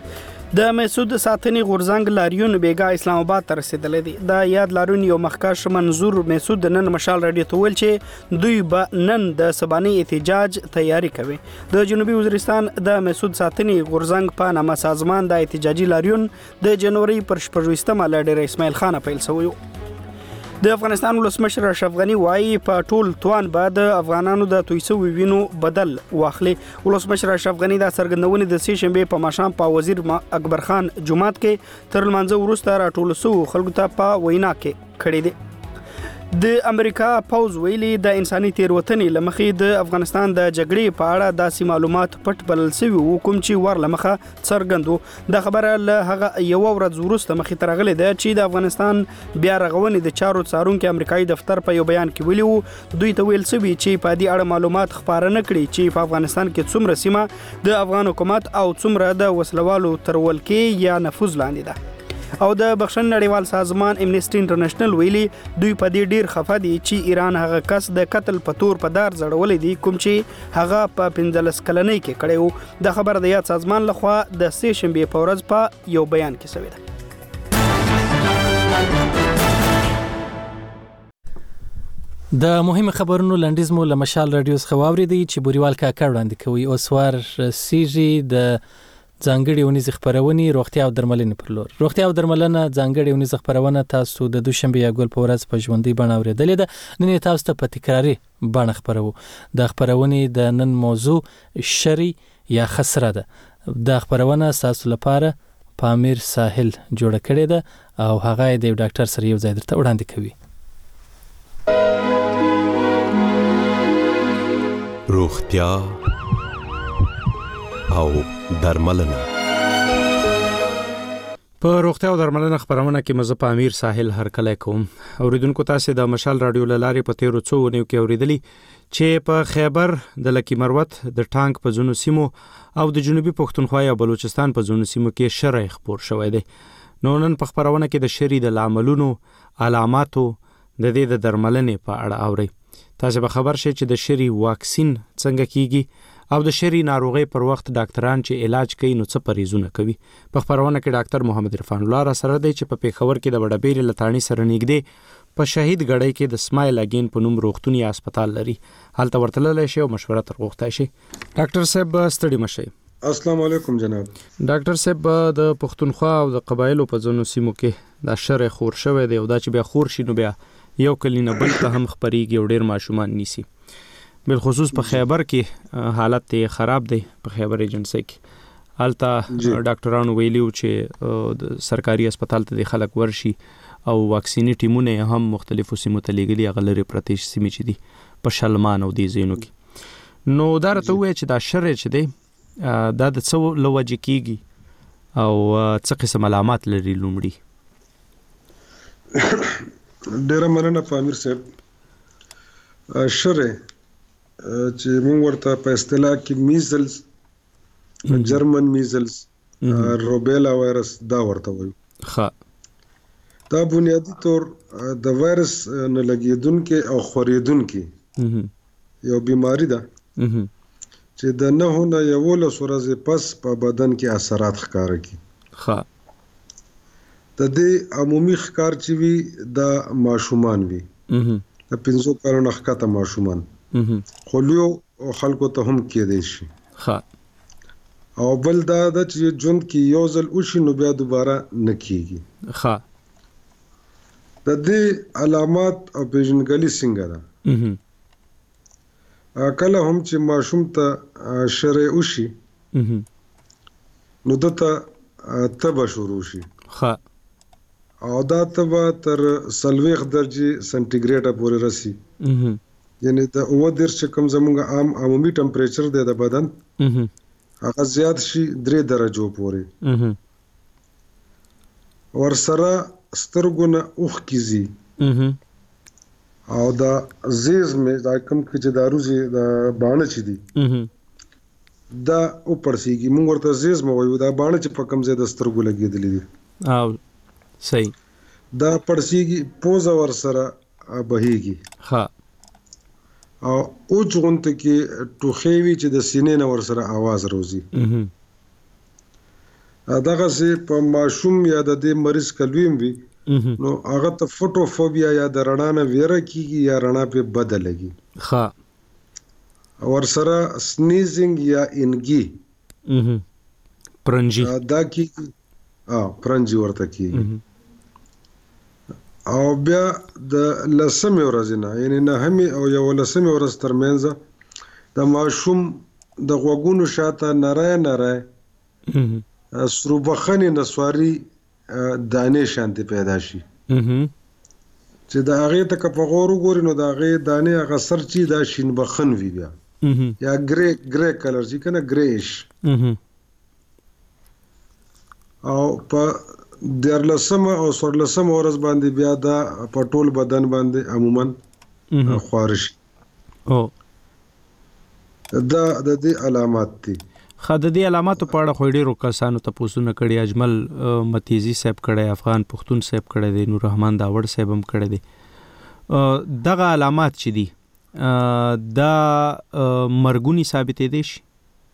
د مسعود ساتنی غورزنګ لاریون بیګا اسلام آباد ته رسیدلې دي. دا یاد لاریون یو مخکښ منظور مسعود نن مشال رادیو ته ویل چې دوی به نن د سباني احتجاج تیاری کوي. د جنوبي وزیرستان د مسعود ساتنی غورزنګ په نامه سازمان د احتجاجي لاریون د جنوري پر شپږویشتمه له ډیر اسماعیل خان پیل شوی. د افغانستان ولسمشر اشرف غنی وایي په ټول توان بعد افغانانو د تویسو وینو بدل واخلي. ولسمشر اشرف غنی د سرګندونې د سې شنبه په ماشام په وزیر اکبر خان جمعات کې تر لمانځه وروسته راټول سو خلکو ته په وینا کې کړی دی. د امریکا پوز ویلي د انساني تیروتنې لمخې د افغانستان د جګړې په اړه داسې معلومات پټ بلل شوي وو کوم چې ور لمخه څرګندو. د خبره له هغه یو ورځ وروسته مخې ته راغلې ده چې د افغانستان بیا رغونې د چارو څارونکي امریکایي دفتر په یو بیان کې ویلي وو دوی ته ویل شوي چې په دې اړه معلومات خپاره نه کړي چې په افغانستان کې څومره سیمه د افغان حکومت او څومره د وسلوالو تر ولکې یا نفوذ لاندې ده. او د بخښن نړیوال سازمان امنیسټي انټرنیشنل ویلي دوی په دې ډیر خفه دي چې ایران هغه کس د قتل په تور په دار ځړولې دي کوم چې هغه په پنځلس کلنۍ کې کړی وو. د خبر د یاد سازمان لخوا د سې شنبه په ورځ په یو بیان کې شوی ده. د مهمه خبرونو لنډیز مو له مشال رادیو څخه واوریدي چې بوريوال کاکړ وړاندې کوي. او سوار سیجی د ځانګړي ونیز خبرونه روغتیا او درملنې پر لور. روغتیا او درملنه ځانګړي ونیز خبرونه تاسو د دوشنبه یا ګل په ورځ په ژوندۍ بڼه اوریدلې ده. نن تاسو ته په تکراری بڼه خبرو. د خبرونه د نن موضوع شری یا خسره ده. د خبرونه تاسو لپاره پامیر ساحل جوړ کړی ده او هغه د ډاکټر سره یو ځای درته وړاندې کوي. روغتیا او درملنه. په روغتیا او درملنه خبرونه کې مزه په امیر ساحل هرکلی کوم. اوریدونکو تاسو د مشال رادیو لارې په تیرو څو ونیو کې اوریدلی چې په خیبر د لکی مروت د ټانک په ځونو سیمو او د جنوبي پښتونخوا او بلوچستان په ځونو سیمو کې شرع خبر شوی دی. نو نن په خبرونه کې د شری د عاملونو علاماتو د دې د درملنې په اړه اوري. تاسو به خبر شئ چې د شری واکسین څنګه کیږي او د شری ناروغي پر وخت ډاکټران چې علاج کوي نو څه پریزونه کوي. په خبرونه کې ډاکټر محمد عرفان الله را سره دی چې په پیښور کې د وډبیر لټانی سره نږدې په شهید غړی کې د سمایل اگین په نوم روغتونی هسپتال لري. حالت ورتللی شي او مشوره تر غوښتای شي. ډاکټر صاحب ستړي مشي. السلام علیکم جناب. ډاکټر صاحب د پښتونخوا او د قبایلو په ځونو سیمو کې د شر خور شوی دی او دا چې بیا خور شي نو بیا یو کلینه بل ته هم خبريږي او ډیر ماشومان نیسی. بالخصوص په خیبر کې حالت ته خراب دی. په خیبر ایجنسی کې الته ډاکټرانو ویلیو چې د سرکاري هسپتال ته د خلک ورشي او واکسینی ټیمونه هم مختلفو سیمو ته لیږلي غلري پرتیش سیمې چې دي په شلمان او د زینو کې. نو دا راته وایي چې دا شر چې دی دا د څو لوجه کیږي او څه قسم علامات لري. لومړي ډیره مننه پامیر صاحب. شر چې موږ ورته په اصطلاح کې میزلز، جرمن میزلز روبیلا وایرس دا ورته وایو. ښه دا بنیادی طور د وایرس نه لګیدونکې او خورېدونکې یو بیماری ده چې د نهو نه یولس ورځې پس په بدن کې اثرات ښکاره کړي. ښه د دې عمومي ښکار چې وي دا ماشومان وي، د پنځو کالو نه ښکته ماشومان، خو لویو خلکو ته هم کېدی شي. ښه او بل دا ده چې ژوند کې یو ځل وشي نو بیا دوباره نه کېږي. ښه د دې علامات او پیژندګلوي څنګه ده؟ کله هم چې ماشوم ته شری وشي نو دته تبه شروع شي. ښه او دا تبه تر څلوېښت درجې سنټیګریډه پورې رسي، یعنی د اووه دېرش چې کوم زموږ عام عمومي ټمپریچر دی د بدن هغه زیات شي درې درجو پورې. ورسره سترګو نه اوښکې ځي او دا زیز مې دا کوم چې دا روزي د باڼه چې دي دا وپړسیږي، موږ ورته زیز مې وایو، دا باڼه چې په کوم ځای د سترګو لګېدلې دي او صحیح دا پړسیږي، پوزه ورسره بهیږي. ښه او اوچ غونته کې ټوخې وي چې د سینې نه ورسره आवाज راوځي. دغسې په ماشوم یا د دې مریض کلویم وي نو هغه ته فوټوفوبیا یا د رڼا نه ویره کېږي یا رڼا پې بده لګي. ښه ورسره سنیزنګ یا انګي پرنجي دا کېږي، پرنجي ورته کېږي. او بیا د لسمې ورځې نه یعنې نهمې او یولسمې ورځ ترمنځ د ماشوم د غوږونو شاته نری نری سروبخنې نسواري دانې شانتې پیدا شي چې د هغې ته که په غور وګوري نو د هغې دانې هغه سر چې دا شین بخن وي بیا یا ګری ګری کلر چې که نه ګریش. او په دیارلسمه او څوارلسمه ورځ باندې بیا دا په ټول بدن باندې عموما خواره شي. دا د دې علامات دي. ښه د دې علاماتو په اړه خو ډېرو کسانو تپوسونه کړي، اجمل متیزي صاحب کړی، افغان پښتون صاحب کړی دی، نور رحمان داوړ صاحب هم کړی دی. دغه علامات چې دي دا مرګونی ثابتېدی شي؟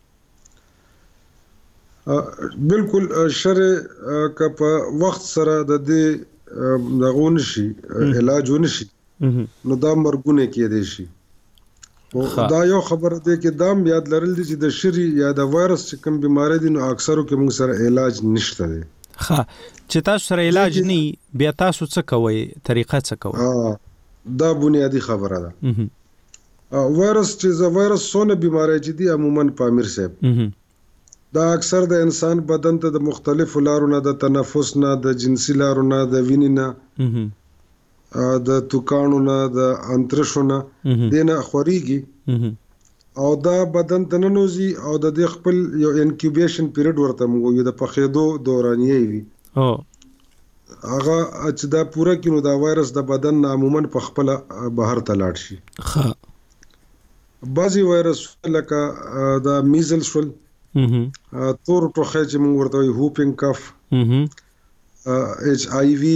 بالکل شرع که په وخت سره د دې دغه ونشي علاج ونشي نو دا مرګونه کېدی شي. دا یو خبره دی کې دا هم یاد لرل دي چې د شری یا د وایرس چې کوم بیماری دي نو اکثرو کې موږ سره علاج نشته دی. ښه چې تاسو سره علاج نه بیا تاسو څه کوئ، طریقه څه کوئ؟ دا بنیادی خبره ده. وایرس چې د وایرس څونه بیماری چې دي عموما پامیر صاحب دا اکثر د انسان بدن ته د مختلفو لارو نه، د تنفس نه، د جنسي لارو نه، د وینې نه، د توکانو نه، د انترشو نه دې نه خورېږي او دا بدن ته ننوځي او د دې خپل یو انکیوبیشن پیریډ ورته موږ وایو، د پخېدو دورانیه وي. هغه چې دا پوره کړي نو دا وایرس د بدن نه عموما په خپله بهر ته لاړ شي. بعضې وایرس لکه د میزل شول، تور ټوخی چې موږ ورته وایو، هوپینګ کف، ایچ آی وي،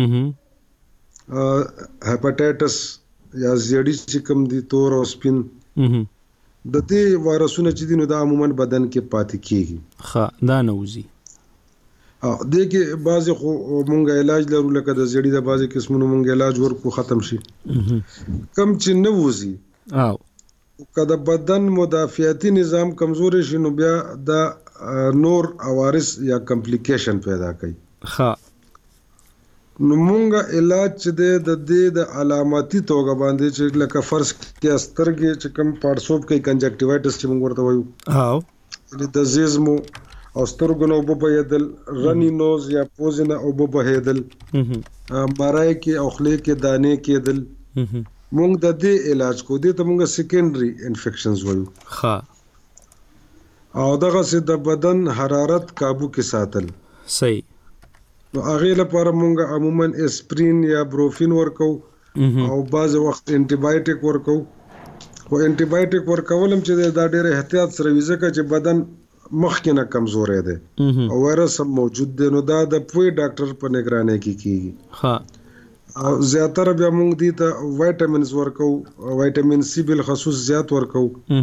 هیپاټایټس یا زیړي چې کوم دي تور او سپین، د دې وایرسونه چې دي نو دا عموما بدن کې پاتې کېږي. ښه دا نه وځي. دې کې بعضې خو مونږ علاج لرو، لکه د زیړي د بعضې قسمونو مونږ علاج ورکو ختم شي. کم چې نه وځي که د بدن مدافعتي نظام کمزوري شي نو بیا دا نور عوارض یا کمپلیکیشن پیدا کوي. ښه نو مونږ علاج چې دی د دې د علاماتي توګه باندې چې لکه فرض کې سترګې چې کوم پاړسوب کوي، کنجکټیوایټس چې مونږ ورته وایو، د زیزمو او سترګو نه اوبه بهېدل، رنی نوز یا پوزې نه اوبه بهېدل، مرای کې او خولې کې دانې کېدل، مونږ د دې علاج کو، دې ته مونږ سیکنډري انفیکشنز وایو. ښه او دغسې د بدن حرارت کابو کې ساتل. صحیح. نو هغې لپاره مونږ عموما اسپرین یا بروفین ورکو او بعض وخت انټي بایوټیک ورکو. خو انټي بایوټیک ورکول هم چې دا ډېر احتیاط سره وي ځکه چې بدن مخکې نه کمزورې دی او وایرس هم موجود دی، نو دا د پوی ډاکټر په نگرانۍ کې کیږي. ها او زیاتره بیا موږ دي ته وایټامینز ورکو، وایټامین سی بل خصوص زیات ورکو.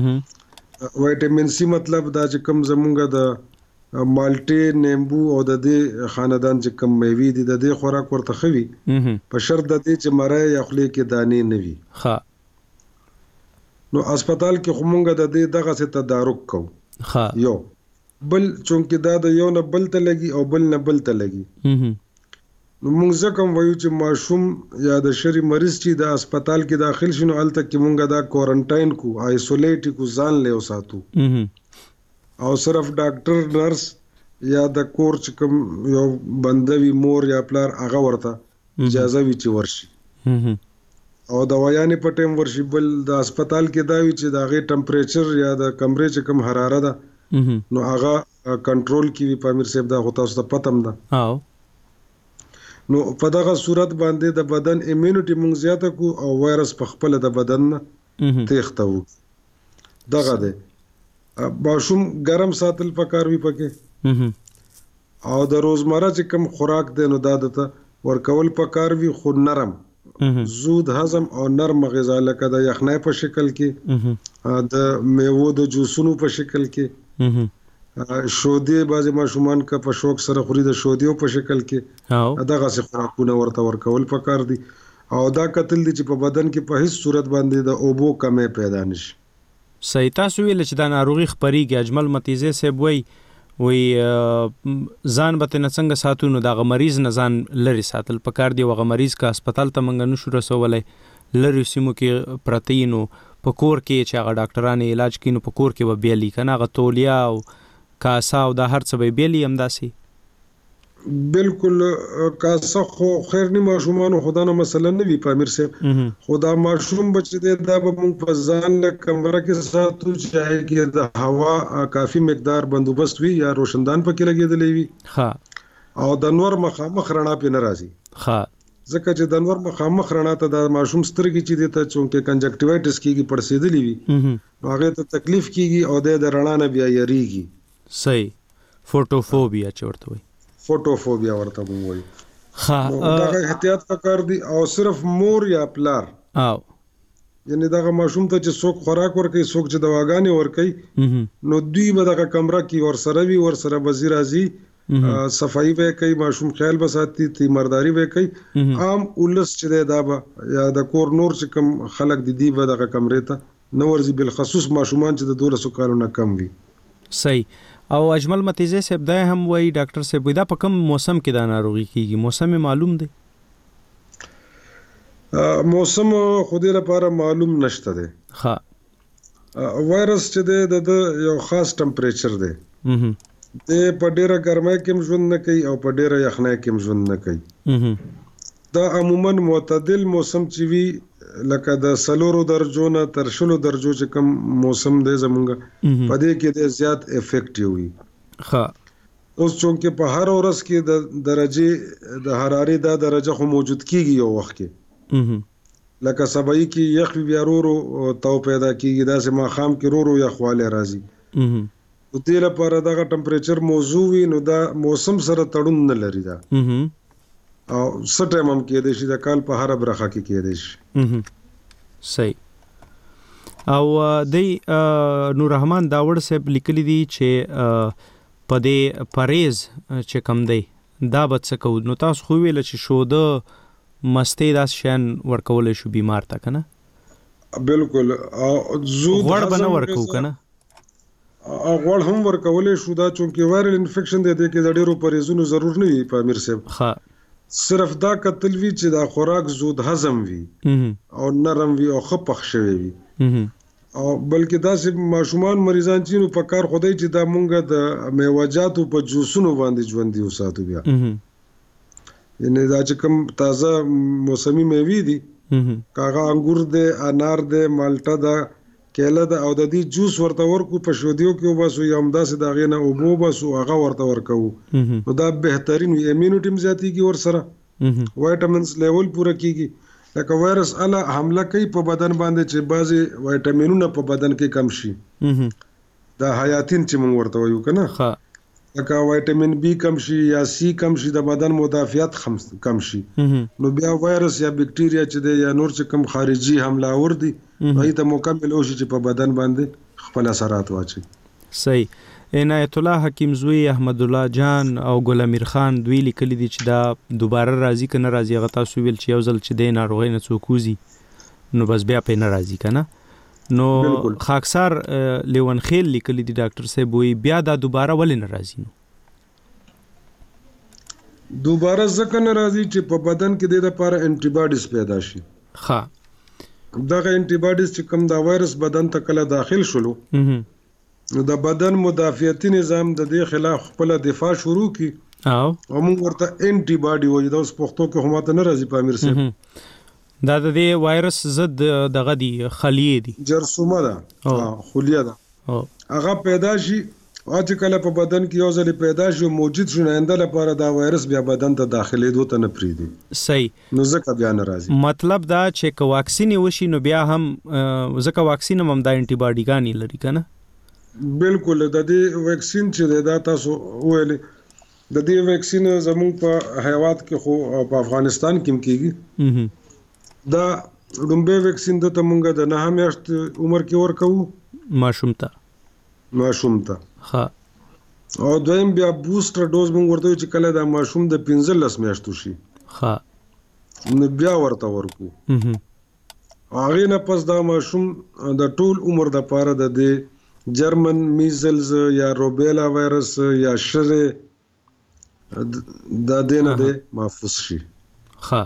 وایټامین سی مطلب دا چې کوم زمونږ د مالټې، نیمبو او د دې خاندان چې کوم میوې دي د دې خوراک ورته خوي په شرط د دې چې مړی یا خولې کې دانې نه وي. ها نو هسپتال کې خو مونږ د دې دغه څه تدارک کوو. ها یو بل چونکې دا د یو نه بل ته لګي او بل نه بل ته لګي. نو مونږ ځکه وایو چې ماشوم یا د شری مریض چې د هسپتال کې داخل شي نو هلته کې مونږ دا کوارنټاین کو، آیسولیټ کو، ځان له وساتو او صرف ډاکټر، نرس یا د کور چې کوم یو بندوي مور یا پلار هغه ورته اجازه وي چې ورشي او دوايانې په ټیم ورشي. بل د هسپتال کې دا وي چې د هغې ټمپریچر یا د کمرې چې کوم حراره ده نو هغه کنټرول کې وي. په امیر صاحب دا خو تاسو ته پته هم ده. نو په دغه صورت باندې د بدن امیونټي مونږ زیاته کو او وایرس په خپل د بدن نه تېښته وکړي. دغه دی ماشوم ګرم ساتل پکار وي پکې او د روزمره چې کوم خوراک دی نو دا دته ورکول پکار وي، خو نرم، زود هضم او نرم غذا لکه د یخنۍ په شکل کې، د میوو د جوسونو په شکل کې، شودې بعضې ماشومان که په شوق سره خوري د شودیو په شکل کې، دغسې خوراکونه ورته ورکول پکار دي او دا کتل دي چې په بدن کې په هیڅ صورت باندې د اوبو کمی پیدا نشي. صحیح. تاسو ویل چې دا ناروغي خپریږي. اجمل متیزه صاحب وی وی ځان به نه څنګه ساتو، نو دغه مریض نه ځان لري ساتل پکار دی. هغه مریض که هسپتال ته منګ نشو رسولی، لري سیمو کې پرتی نو په کور کې چې هغه ډاکټران علاج کوي نو په کور کې به بیلي کنه هغه تولیا او کاسا او دا هر څه به بیلي همداسې. بالکل کاسه خو خیر نه ماشومان خدا نه مثلا نه وی په امیر صاحب، خدا ماشوم بچ دې دا به مونږ په ځان له کمره کې ساتو چې کې د هوا کافي مقدار بندوبست وي یا روشندان پکې لګېدلې وي. ها او د نور مخامخ رڼا پې نه راځي. ها ځکه چې د نور مخامخ رڼا ته د ماشوم سترګې چې دې ته چونکې کنجکټیوایټس کېږي پړسېدلې وي نو هغې ته تکلیف کېږي او دی د رڼا نه بیا یریږي. صحیح. فوټوفوبیا چې ورته وایي، فوټوفوبیا ورته مونږ وایو. ها دغه احتیاط پکار دی او صرف مور یا پلار او یعنی دغه ماشوم ته چې څوک خوراک ورکوي، څوک چې دواګانې ورکوي نو دوی به دغه کمره کې ورسره وي، ورسره به ځي راځي، صفایي به کوي، ماشوم خیال به ساتي، تیمارداري به کوي. عام اولس چې دی دا به یا د کور نور چې کوم خلک دي دی به دغه کمرې ته نه ورځي، بالخصوص ماشومان چې د دولسو کالو نه کم وي. صحیح. او اجمل متیزه صاحب دا هم وایي ډاکټر صاحب دا په کوم موسم کې دا ناروغي کیږي؟ موسم معلوم دی؟ موسم خو دې لپاره معلوم نشته دی. ها وایرس چې دی د یو خاص ټمپریچر دی، د په ډیره ګرمۍ کې ژوند نه کوي او په ډیره یخنۍ کې ژوند نه کوي. دا عموما معتدل موسم چې وي لکه د سلورو درجو نه تر شلو درجو چې کوم موسم دی زمونږ په دې کې د زیات افیکټیو وي. ها اوس چونکې په هر ورځ کې د درجه د حرارې دا درجه خو موجود کیږي یو وخت کې، لکه سبایی کې یخ بیا رورو تو پیدا کیږي، داسې ماښام کې رورو یخوالی راځي. د دې لپاره دغه ټمپریچر موضوع وي نو دا موسم سره تړون نه لري دا او څه ټایم هم کېدی شي د کال په هره برخه کې کېدی شي. صحیح. او دی نور رحمان داوړ صاحب لیکلی دي چې په دې پریز چې کم دی دا به څه کوو؟ نو تاسو خو ویل چې شوده مستې داسې شیان ورکولی شو بیمار ته که نه؟ بالکل. زود غوړ به نه ورکوو که نه؟ غوړ هم ورکولی شو، دا چونکې وایرل انفیکشن دی دې کې د ډېرو پریزونو ضرور نه وي په امیر صاحب. ښه صرف دا کتل وي چې دا خوراک زود هضم وي او نرم وي او ښه پخ شوی وي. او بلکې داسې ماشومان مریضان چې نو په کار خدای چې دا مونږ د میوه‌جاتو په جوسونو باندې ژوندي وساتو. بیا یعنی دا چې کوم تازه موسمي میوې دي، کاغه انګور دی، انار دی، مالټه ده، کیله ده، او د دې جوس ورته ورکو په شودیو کې وباسو یا همداسې د هغې نه اوبه وباسو هغه ورته ورکوو نو دا بهترین وي. امیونټي هم زیاتېږي، ورسره وایټامینز لیول پوره کېږي. لکه وایرس اله حمله کوي په بدن باندې چې بعضې وایټامینونه په بدن کې کم شي د حیاتین چې موږ ورته وایو کنه ها لکه وایټامین بی کم شي یا سی کم شي د بدن مدافعت کم شي نو بیا وایرس یا بکټیریا چې دی یا نور چې کم خارجي حمله ور دي هغه ته مکمل او شي چې په بدن باندې خپل اثرات واچي. صحیح. عنایت الله حکیم زوی احمد الله جان او ګل امیر خان دوی لیکلي دي چې دا دوباره راځي کنه راځي هغه تاسو ویل چې یو ځل چې دی ناروغي نه څوک وزي نو بس بیا په نه راځي کنه نو خاکسار لیون خیل لیکلي دي ډاکټر صاحب وی بیا دا دوباره ولې نه راځي نو دوباره ځکه نه راځي چې په بدن کې د لپاره انټي باډیز پیدا شي. ها دغه انټي باډیز چې کوم دا وایرس بدن ته کله داخل شولو نو د بدن مدافعتي نظام د دې خلاف خپل دفاع شروع کی او موږ ورته انټي باډي وایي دا اوس پښتو کې هم ته نه راځي په امیر صاحب دا د دې وایرس ضد دغه دی خلیه دي جرثومه ده خلیه ده هغه پیدا شي او چې کله په بدن کې یو ځل پیدا شي موجود شي نه لپاره دا وایرس بیا بدن ته داخلي دوه نه پریدي. صحیح. نو ځکه بیا نه راځي. مطلب دا چې کو واکسین وشي نو بیا هم ځکه واکسین هم د انټي باډي ګانی لري کنه بالکل د دې ویکسین چې دا تاسو ویلې د دې ویکسین زموږ په حیوانات کې خو په افغانستان کې کېږي دا لومبه ویکسین د تمونګه د نه میاشت عمر کې ورکو ماشوم ته ماشوم ته ها او دویم بیا بوستر ډوز موږ ورته چې کله دا ماشوم د پنځلس میاشتو شي ها نو بیا ورته ورکو هغه نه پس دا ماشوم د ټول عمر د پاره د دې جرمن میزلز یا روبیلا وایرس یا شره دا دینه ده محفوظ شي. ها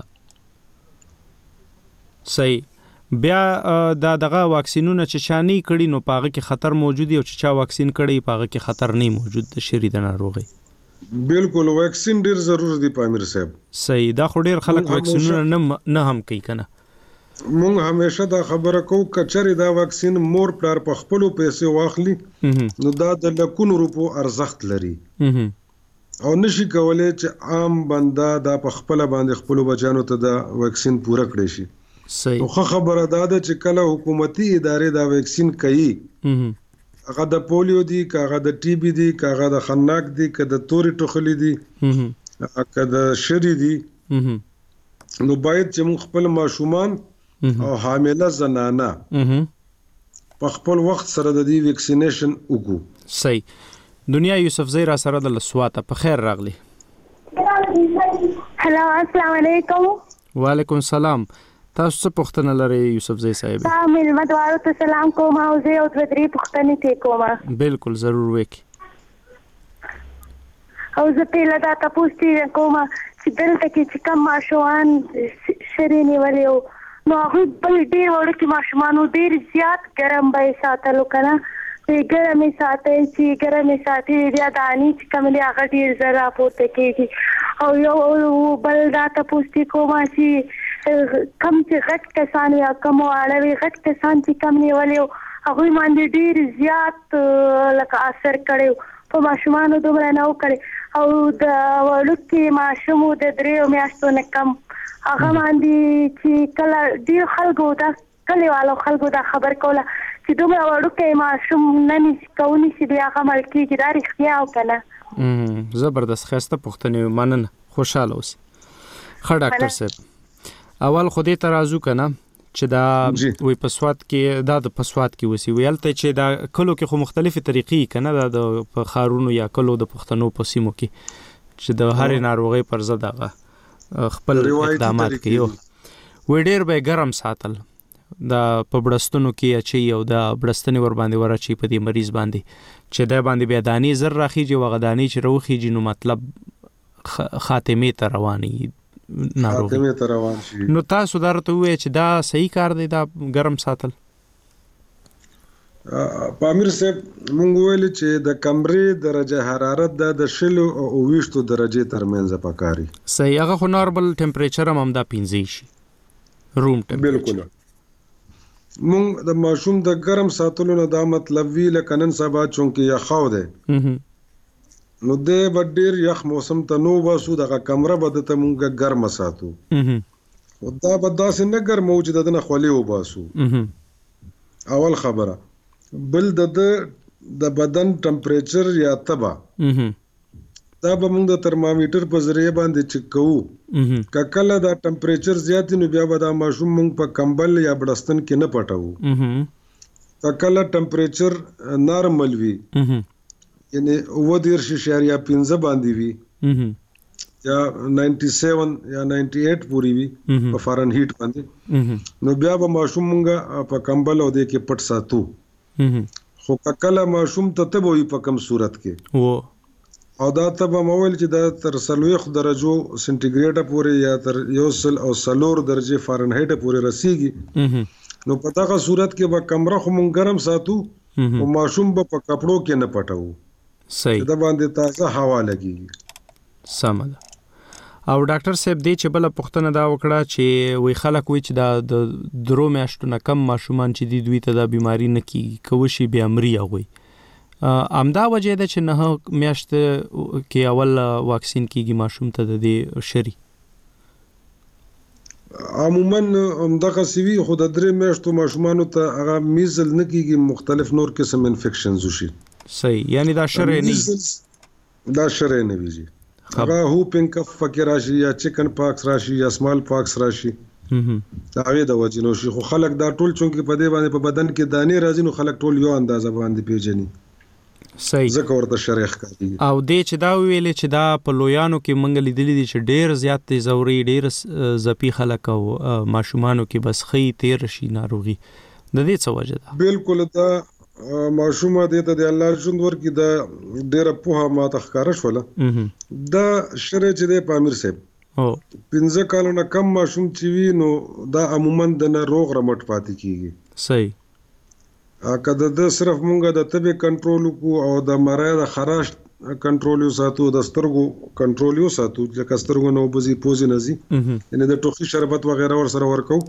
صحیح. بیا دا دغه واکسینونه چې چانی کړي نو پاغه کې خطر موجود دی او چې چا واکسین کړي پاغه کې خطر نه موجود د شری د ناروغي. بالکل واکسین ډیر ضروري دی پامیر صاحب. صحیح. دا خو ډیر خلک واکسینونه نه نه هم کوي کنه مونږ همیشه دا خبره کوو کچري دا واکسین مور پلار په خپل پیسې واخلي نو دا د لکونو روپو ارزښت لري او نشي کولای چې عام بنده دا په خپل باندې خپل بچانو ته دا واکسین پوره کړی شي. صحیح. خو خبره دا ده چې کله حکومتي ادارې دا واکسین کوي هغه د پولیو دی کاغه د ټي بي دی کاغه د خناق دی کاغه د توري ټوخلي دی کاغه د شری دی نو باید چې موږ خپل ماشومان او حامله زنانه په خپل وخت سره د دې ویکسینیشن وکړو. صحیح. دنیا یوسف زئی را سره د لسواته په خیر راغلی. هلو السلام علیکم. وعلیکم السلام. تاسو څه پوښتنه لرئ یوسف زئی صاحب؟ تاسو مې مدوارو ته سلام کوم او زه او د درې پوښتنې ته کوم. بالکل ضرور وکي. او زه په لدا تاسو ته کوم چې دلته کې چې کوم ماشومان شرینی ولیو نو هغه بل ډیر ورته ماشومان ډیر زیات ګرم به ساتلو کنه په ګرمه ساتي چې ګرمه ساتي بیا دانی چې کوم دی هغه ډیر زرا پورته کېږي او یو بل دا تاسو ته کوم چې کم چې غټ کسان یا کم واړوي غټ کسان چې کم نیولیو هغه باندې ډیر زیات لکه اثر کړو په ماشومان دومره نه وکړي او د ورکه ماشوم د درې میاشتو نه کم هغه باندې چې کله ډیر خلکو دا کلیوالو خلکو دا خبر کوله چې دومره ورکه ماشوم نه نشي کولی چې بیا هغه مړ کېږي دا رښتیا او کنه. زبردست خسته پوښتنه مننه خوشاله اوسئ. ښه ډاکټر صاحب اول خو دې ترازو کنه چې دا وی پسوات کې دا د پسوات کې وسی ویلته چې دا کلو کې خو مختلفه طریقې کنه دا د خارونو یا کلو د پښتنو په سیمو کې چې د هر ناروغي پر ضد هغه خپل اقدامات کوي و ډیر به ګرم ساتل دا په بړستونو کې اچي او دا بړستنې ور باندې ورچی په دې مریض باندې چې دا باندې بیا دانی زر راخیږي وغدانی چې روخیږي نو مطلب خاتمه ته رواني ناروغي خاتمه ته روان شي. نو تاسو درته وې چې دا صحیح کار دی دا ګرم ساتل؟ پامیر صاحب مونږ ویل چې د کمرې درجه حرارت د شلو او ویشتو درجه ترمنځ پکاري. صحیح. هغه خو نارمل ټمپریچر هم دا پنځه شي روم ټمپریچر. بالکل مونږ د ماشوم د ګرم ساتلو نه دا مطلب وی لکه نن سبا چونکه یخاو ده نو د ډیر یخ موسم ته نو واسو دغه کمره بده ته مونږه ګرم ساتو او دا بدا سن ګرم موجود ده نه خولي و باسو. اول خبره بل د د بدن ټمپریچر یا تبه دا به موږ د ترمامیټر په ذریعہ باندې چک کوو که کله دا ټمپریچر زیات نو بیا به دا ماشوم موږ په کمبل یا بړستن کې نه پټوو که کله ټمپریچر نارمل وي یعنی اووه دېرش اعشاریه پنځه باندې وي یا نائنٹی سیون یا نائنٹی ایٹ پوری وي په فارنهیټ باندې نو بیا به ماشوم موږ په کمبل او دې کې پټ ساتو خو که کله ماشوم ته تبه وي په کم صورت کې او دا تبه مویل چې دا تر څلوېښت درجو سنټیګریډه پورې یا تر یو سل او څلور درجې فارنهایټ پورې رسیږي نو په دغه صورت کې به کمره خو مونږ ګرم ساتو او ماشوم به په کپړو کې نه پټوو صحیح دا باندې تازه هوا لګي سم ده او ډاکټر صاحب دې چې بل پښتنه دا وکړه چې وی خلک وی چې دا د درو میاشتو نه کم ماشومان چې دی دوی ته دا بیماری نه کیږي کوشي بیا مري هغوی امدا وجه ده چې نه میاشت کې اول واکسین کیږي ماشوم ته د دې شری عموما همدغه سوي خو د درې میاشتو ماشومانو ته هغه میزل نه کیږي مختلف نور قسم انفیکشنز وشي صحیح یعنی دا شری نه دا شری نه ویږي هغه هوپینګ کف فکر راشي یا چکن پاکس راشي یا سمال پاکس راشي دا هغه د وجنو شي خو خلک دا ټول چونکې په دې باندې په بدن کې دانې راځي نو خلک ټول یو اندازه باندې پیژني صحیح زکه ورته شریخ کوي او دې چې دا ویلې چې دا په لویانو کې منګ لیدلې دي چې ډېر زیات دي زوري ډېر زپی خلک او ماشومانو کې بس خې تیر شي ناروغي د دې څه وجه ده بالکل دا ماشومه دې ته د الله ژوند ورکی دا ډېر په ما تخکاره شول دا شری چې د پامیر صاحب او پنځه کالو نه کم ماشوم چې وي نو دا عموما د روغ رمټ پاتې کیږي صحیح کله د صرف مونږه د تبه کنټرول کو او د مرای د خراش کنټرول یو ساتو د سترګو کنټرول یو ساتو چې سترګو نو بزي پوزي نزي یعنی د ټوخي شربت وغیرہ ور سره ورکو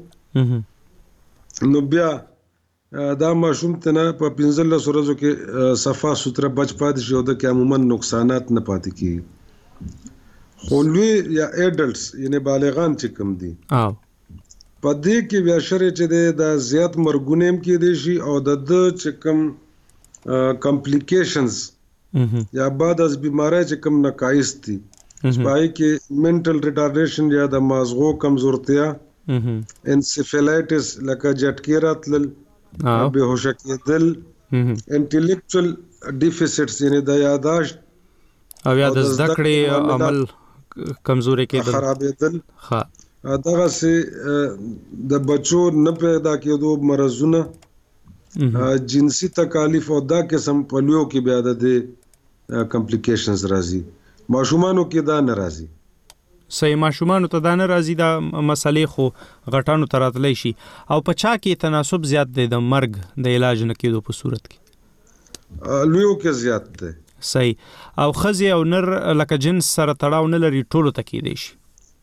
نو بیا دا ماشوم ته نه په پنځل سورزو کې صفا سوتره بچ پاتې شو د کې عموما نقصانات نه پاتې کی خولوی یا ایډلټس یعنی بالغان چې کم دي او په دې کې بیا شری چې د زیات مرګونیم کې دي شي او د د چې کم کمپلیکیشنز یا بعد از بیماری چې کم نقایص دي پای کې منټل ریټارډیشن یا د مازغو کمزورتیا انسیفلایټس لکه جټکی راتلل بهوشه کېدل انټلیکچوال ډیفیسټس یعنی د یاداشت او یا د زده کړې عمل کمزوري کېدل خرابېدل ها دغه سي د بچو نه پیدا کېدو مرزونه جنسي تکالیف او دا قسم پلیو کې بیا د کمپلیکیشنز راځي ماشومانو کې دا نه راځي صحیح ماشومانو ته دا نه راځي دا مسلې خو غټانو تراتلی شي او په چا کې تناسب زیات دی د مرګ د علاج نه کېدو په صورت کې لویو کې زیات دی صحیح او خزي او نر لکه جنس سره تړاو نه لري ټولو ته کېدی شي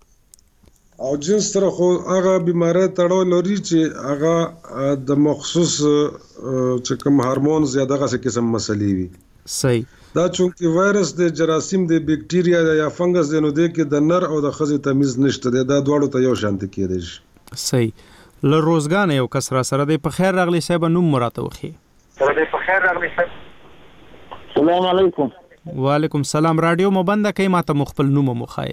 او جنس سره خو هغه بیماری تړاو لري چې هغه د مخصوص چې کوم هورمونز یا دغه څه قسم مسلې وي صحیح دا چونکې وایرس د جراثیم د بیکټیریا یا فنګس د نو د کې د نر او د خزي تمیز نشته دا دواړو ته یو شانت کېدی شي صحیح ل روزګان یو کس را سره د په خیر راغلی صاحب نوم مراته وخی سره د په خیر راغلی صاحب السلام علیکم وعلیکم السلام رادیو مبند کای ماته مخبل نوم مخای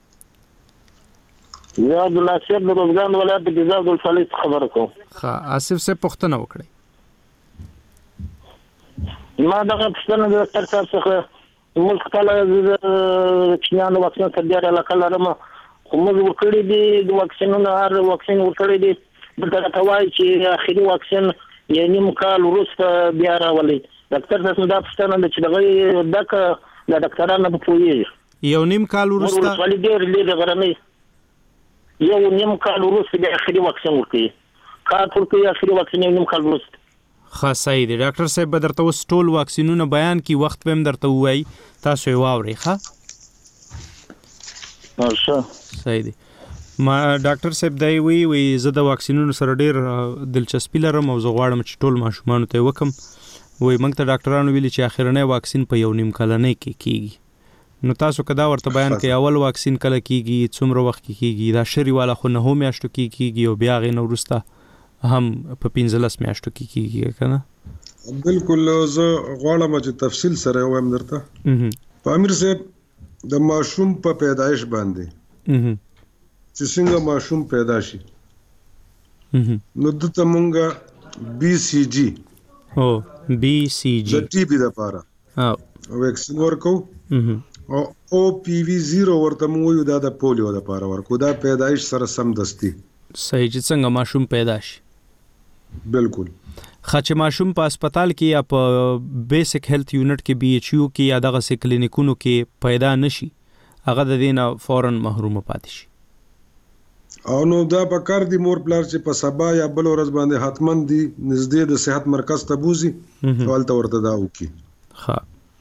یا عبد الله شیخ د روزګان ولایت د جزاب الفلیس خبر کوم ها اسف سے پښتنه وکړي ما دغه پښتنه د ډاکټر صاحب څخه موږ کله د چینانو واکسین تدبیر علاقه لرم خو موږ ورکړی دي د واکسینونو هر واکسین ورکړی دي دغه توای چې اخیری واکسین یې نیم کال وروسته بیا راولي ډاکټر صاحب دا پښتنه چې دغه دغه د ډاکټرانو په پوهیږي یو نیم کال وروسته ولې ډېر لږ غرنۍ یو نیم کال وروسته د اخري واکسین ورکړي کار ورکړي اخري واکسین یو نیم کال وروسته خاصه دی ډاکټر صاحب به درته اوس ټول واکسینونه بیان کی وخت به هم درته وایي تاسو یې واورئ ښه اچھا صحیح دی ما ډاکټر صاحب دی وی وی زه د واکسینونو سره ډېر دلچسپي لرم او زه غواړم چې ټول ماشومانو ته وکم وی موږ ته ډاکټرانو ویلي چې اخرنی واکسین په یو نیم کلنۍ کې کیږي نو تاسو کدا ورته بیان کوي اول واکسین کله کیږي څومره وخت کیږي دا شری والا خو نه هم میاشتو کیږي او بیا غي نو ورسته هم په پنځلس میاشتو کې کیږي کنه بالکل زه غواړم چې تفصیل سره وایم درته. پامیر صاحب د ماشوم په پیدایش باندې چې څنګه ماشوم پیدا شي نو دته مونږه بي سي جي او بي سي جي د ټي بي لپاره او ویکسین ورکو او او پی وی صفر ورته مو یو د پولیو لپاره ورکو دا پیدایش سره سم دستي صحیح چې څنګه ماشوم پیدا شي. بالکل خاصه ماشوم په هسپتال کې یا په بیسیک هیلث یونټ کې بي ایچ یو کې یا دغه سې کلینیکونو کې پیدا نشي هغه د دینه فورن محروم پاتې شي. او نو دا په کار دی مور پلار چې په سبا یا بل ورځ باندې حتمن دی نږدې د صحت مرکز ته بوزي ولته ورته دا وکي. ها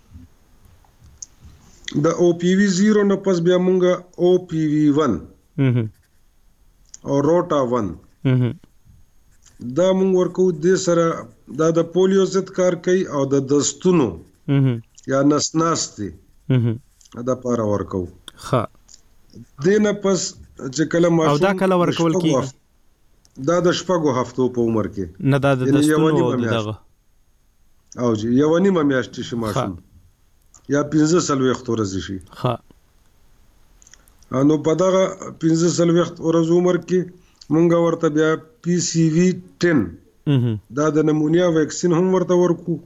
د او پی وی صفر نه پس بیا مونږه او پی وی واحد او روټا واحد دا مونږ ورکو د سره دا د پولیو ضد کار کوي او د دستونو یا نسناستي دا پاره ورکو. ها دینه پس چې کله ماشوم او دا کله ورکول کیږي دا د شپږو هفتو په عمر کې نه دا د دستونو دغه او جی یو نیمه میاشت شي ماشوم یا پنځه سلويخت ورځې شي. ها انو په دغه پنځه سلويخت ورځې عمر کې مونږ ورته بیا پی سی وی دس دا د نمونیا ویکسین هم ورته ورکو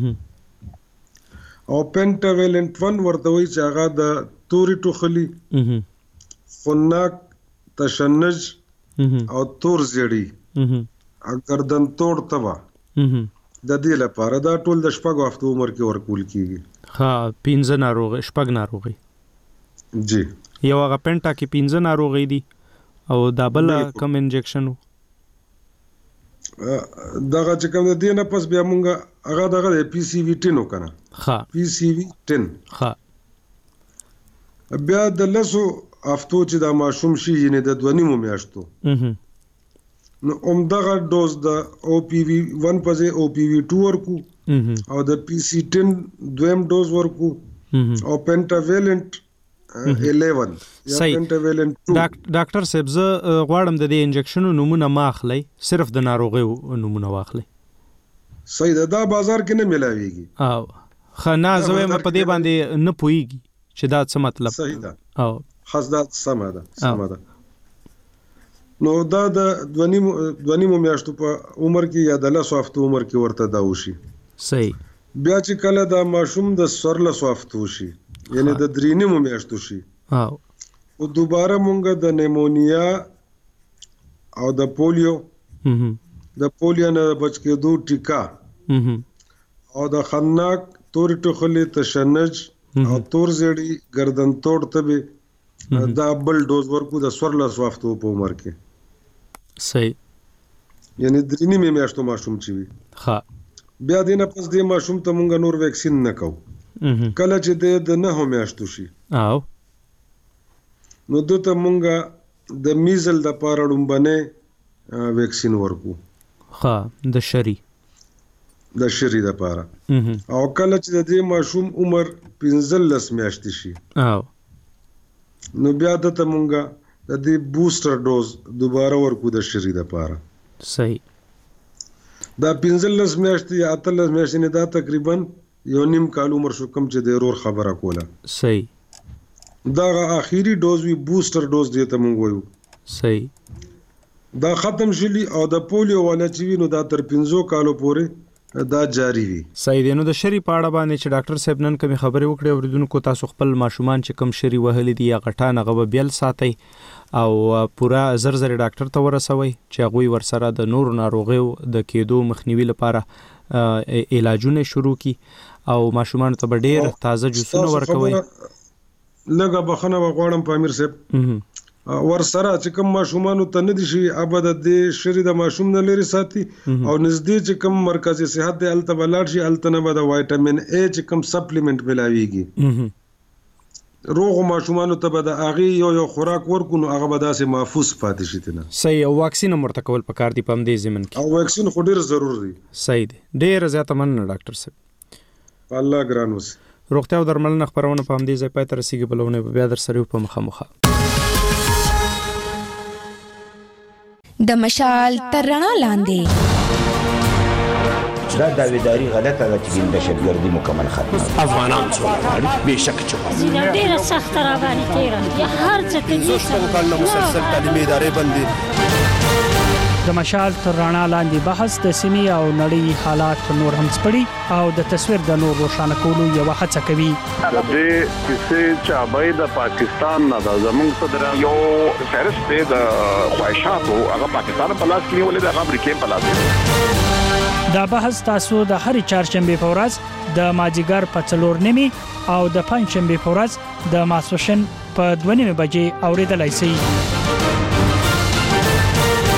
او پینټاویلنت واحد ورته وی چې هغه د توري ټوخلي خناک تشنج او تور زیړی اگر دن توړ تبا د دې لپاره دا ټول د شپږو هفتو عمر کې ورکول کیږي. ها پنځه ناروغي شپږ ناروغي جی یو هغه پینټا کې پنځه ناروغي دي او دا بل کم انجکشن دغه چې کوم د دې نه پس بیا مونږه هغه دغه پی سی وی دس وکنه. ها پی سی وی دس ها بیا د لسو هفتو چې دا ماشوم شي یعنی د دوه نیمو میاشتو نو عمدغه ډوز د او پی وی واحد په ځای او پی وی دوه ورکو او د پی سی دس دویم ډوز ورکو او پینټاویلنت eleven یا پینټاویلنت two. ډاکټر صاحب زه غواړم د دې انجکشنو نمونه ماخلی صرف د ناروغي نمونه واخلي. صحیح ده دا بازار کې نه ملاويږي او خنا زوی م په دې باندې نه پويږي چې دا څه مطلب. صحیح ده او خاص دا سم ده سم ده نو دا د دونیمو دونیمو میاشتو په عمر کې یا د لسو هفتو عمر کې ورته دا وشي. صحیح بیا چې کله دا ماشوم د سورلسو هفتو شي یعنی د درینیمو میاشتو شي او او دوباره مونږه د نیمونیا او د پولیو د پولیو نه بچ کېدو ټیکا او د خناک تور ټوخلي تشنج او تور زیړی گردن توړ تبه دا بل ډوز ورکو د سورلسو هفتو په عمر کې. صحیح یعنی درینیمه میاشتو ماشوم چی وي. ها بیا دینه پس دې ماشوم ته مونږ نور ویکسین نه کوو کله چې د نه هم میاشتو شي او نو دته مونږه د میزل د پاره ډومبنه ویکسین ورکو. ها د شری د شری د پاره او کله چې د دې ماشوم عمر پنځلس میاشتې شي او نو بیا دته مونږه د دې بوستر ډوز دوباره ورکو د شری د پاره. صحیح دا پنځلس میاشتې یا اتلس میاشتې نه دا تقریبا یو نیم کال عمر شو کم چې د رور خبره کوله. صحیح دا اخیری ډوز وی بوستر ډوز دی ته مونږ وایو. صحیح دا ختم شلی او د پولیو والا چې وینو دا تر پنځو کالو پورې دا جاری وي. صحیح دی. نو د شری پاړه باندې چې ډاکټر صاحب نن کوم خبرې وکړې اوریدونکو تاسو خپل ماشومان چې کم شری وهلې دي یا غټان غو بیل ساتي او پورا زر زر ډاکټر ته ورسوي چې هغه ورسره د نور ناروغیو د کېدو مخنیوي لپاره علاجونه شروع کی او ماشومان ته ډېر تازه جوسونه ورکوي. لږه بخنه وغواړم پامیر صاحب ور سره چې کوم ماشومان ته نه دي شي ابد د شری د ماشوم نه لري ساتي او نږدې چې کوم مرکزی صحت د التبلار شي التنه به د وایټامین ا چې کوم سپلیمنٹ ملاويږي روغ ماشومان ته به د اغي یو یو خوراک ورکو نو هغه به داسې محفوظ پاتې شي تنه. صحیح او واکسین مرتکول پکار دي پم دې زمن کې او واکسین خو ډیر ضروري دی. صحیح دی. ډیر زیاته مننه ډاکټر صاحب. الله ګران وس. روغتیا او درملنه خبرونه پم دې ځای پای تر رسیدي بلونه بیا در سره په مخه د مشال ترنا لاندې دا داویداری غلطه ده چې دهشتګردي مکمل ختمه افغانان څو به شک چې زینه ډیره سخت را باندې تیره یا هر څه ته دې څه کله مسلسل تعلیمي ادارې بندي د مشال تر رڼا لاندې بحث د سیمې او نړۍ حالات نور هم سپړي او د تصویر د نور روښانه کولو یو هڅه کوي. د دې کیسې چابای د پاکستان نه د زمونږ صدر یو فهرست د خواهشاتو هغه پاکستان په لاس کې ولې د امریکا په لاس. دا بحث تاسو د هر چهارشنبه په ورځ د ماجیګر په څلور نیمه او د پنځشنبه په ورځ د ماسوشن په دوه نیمه بجې اوریدلای شئ.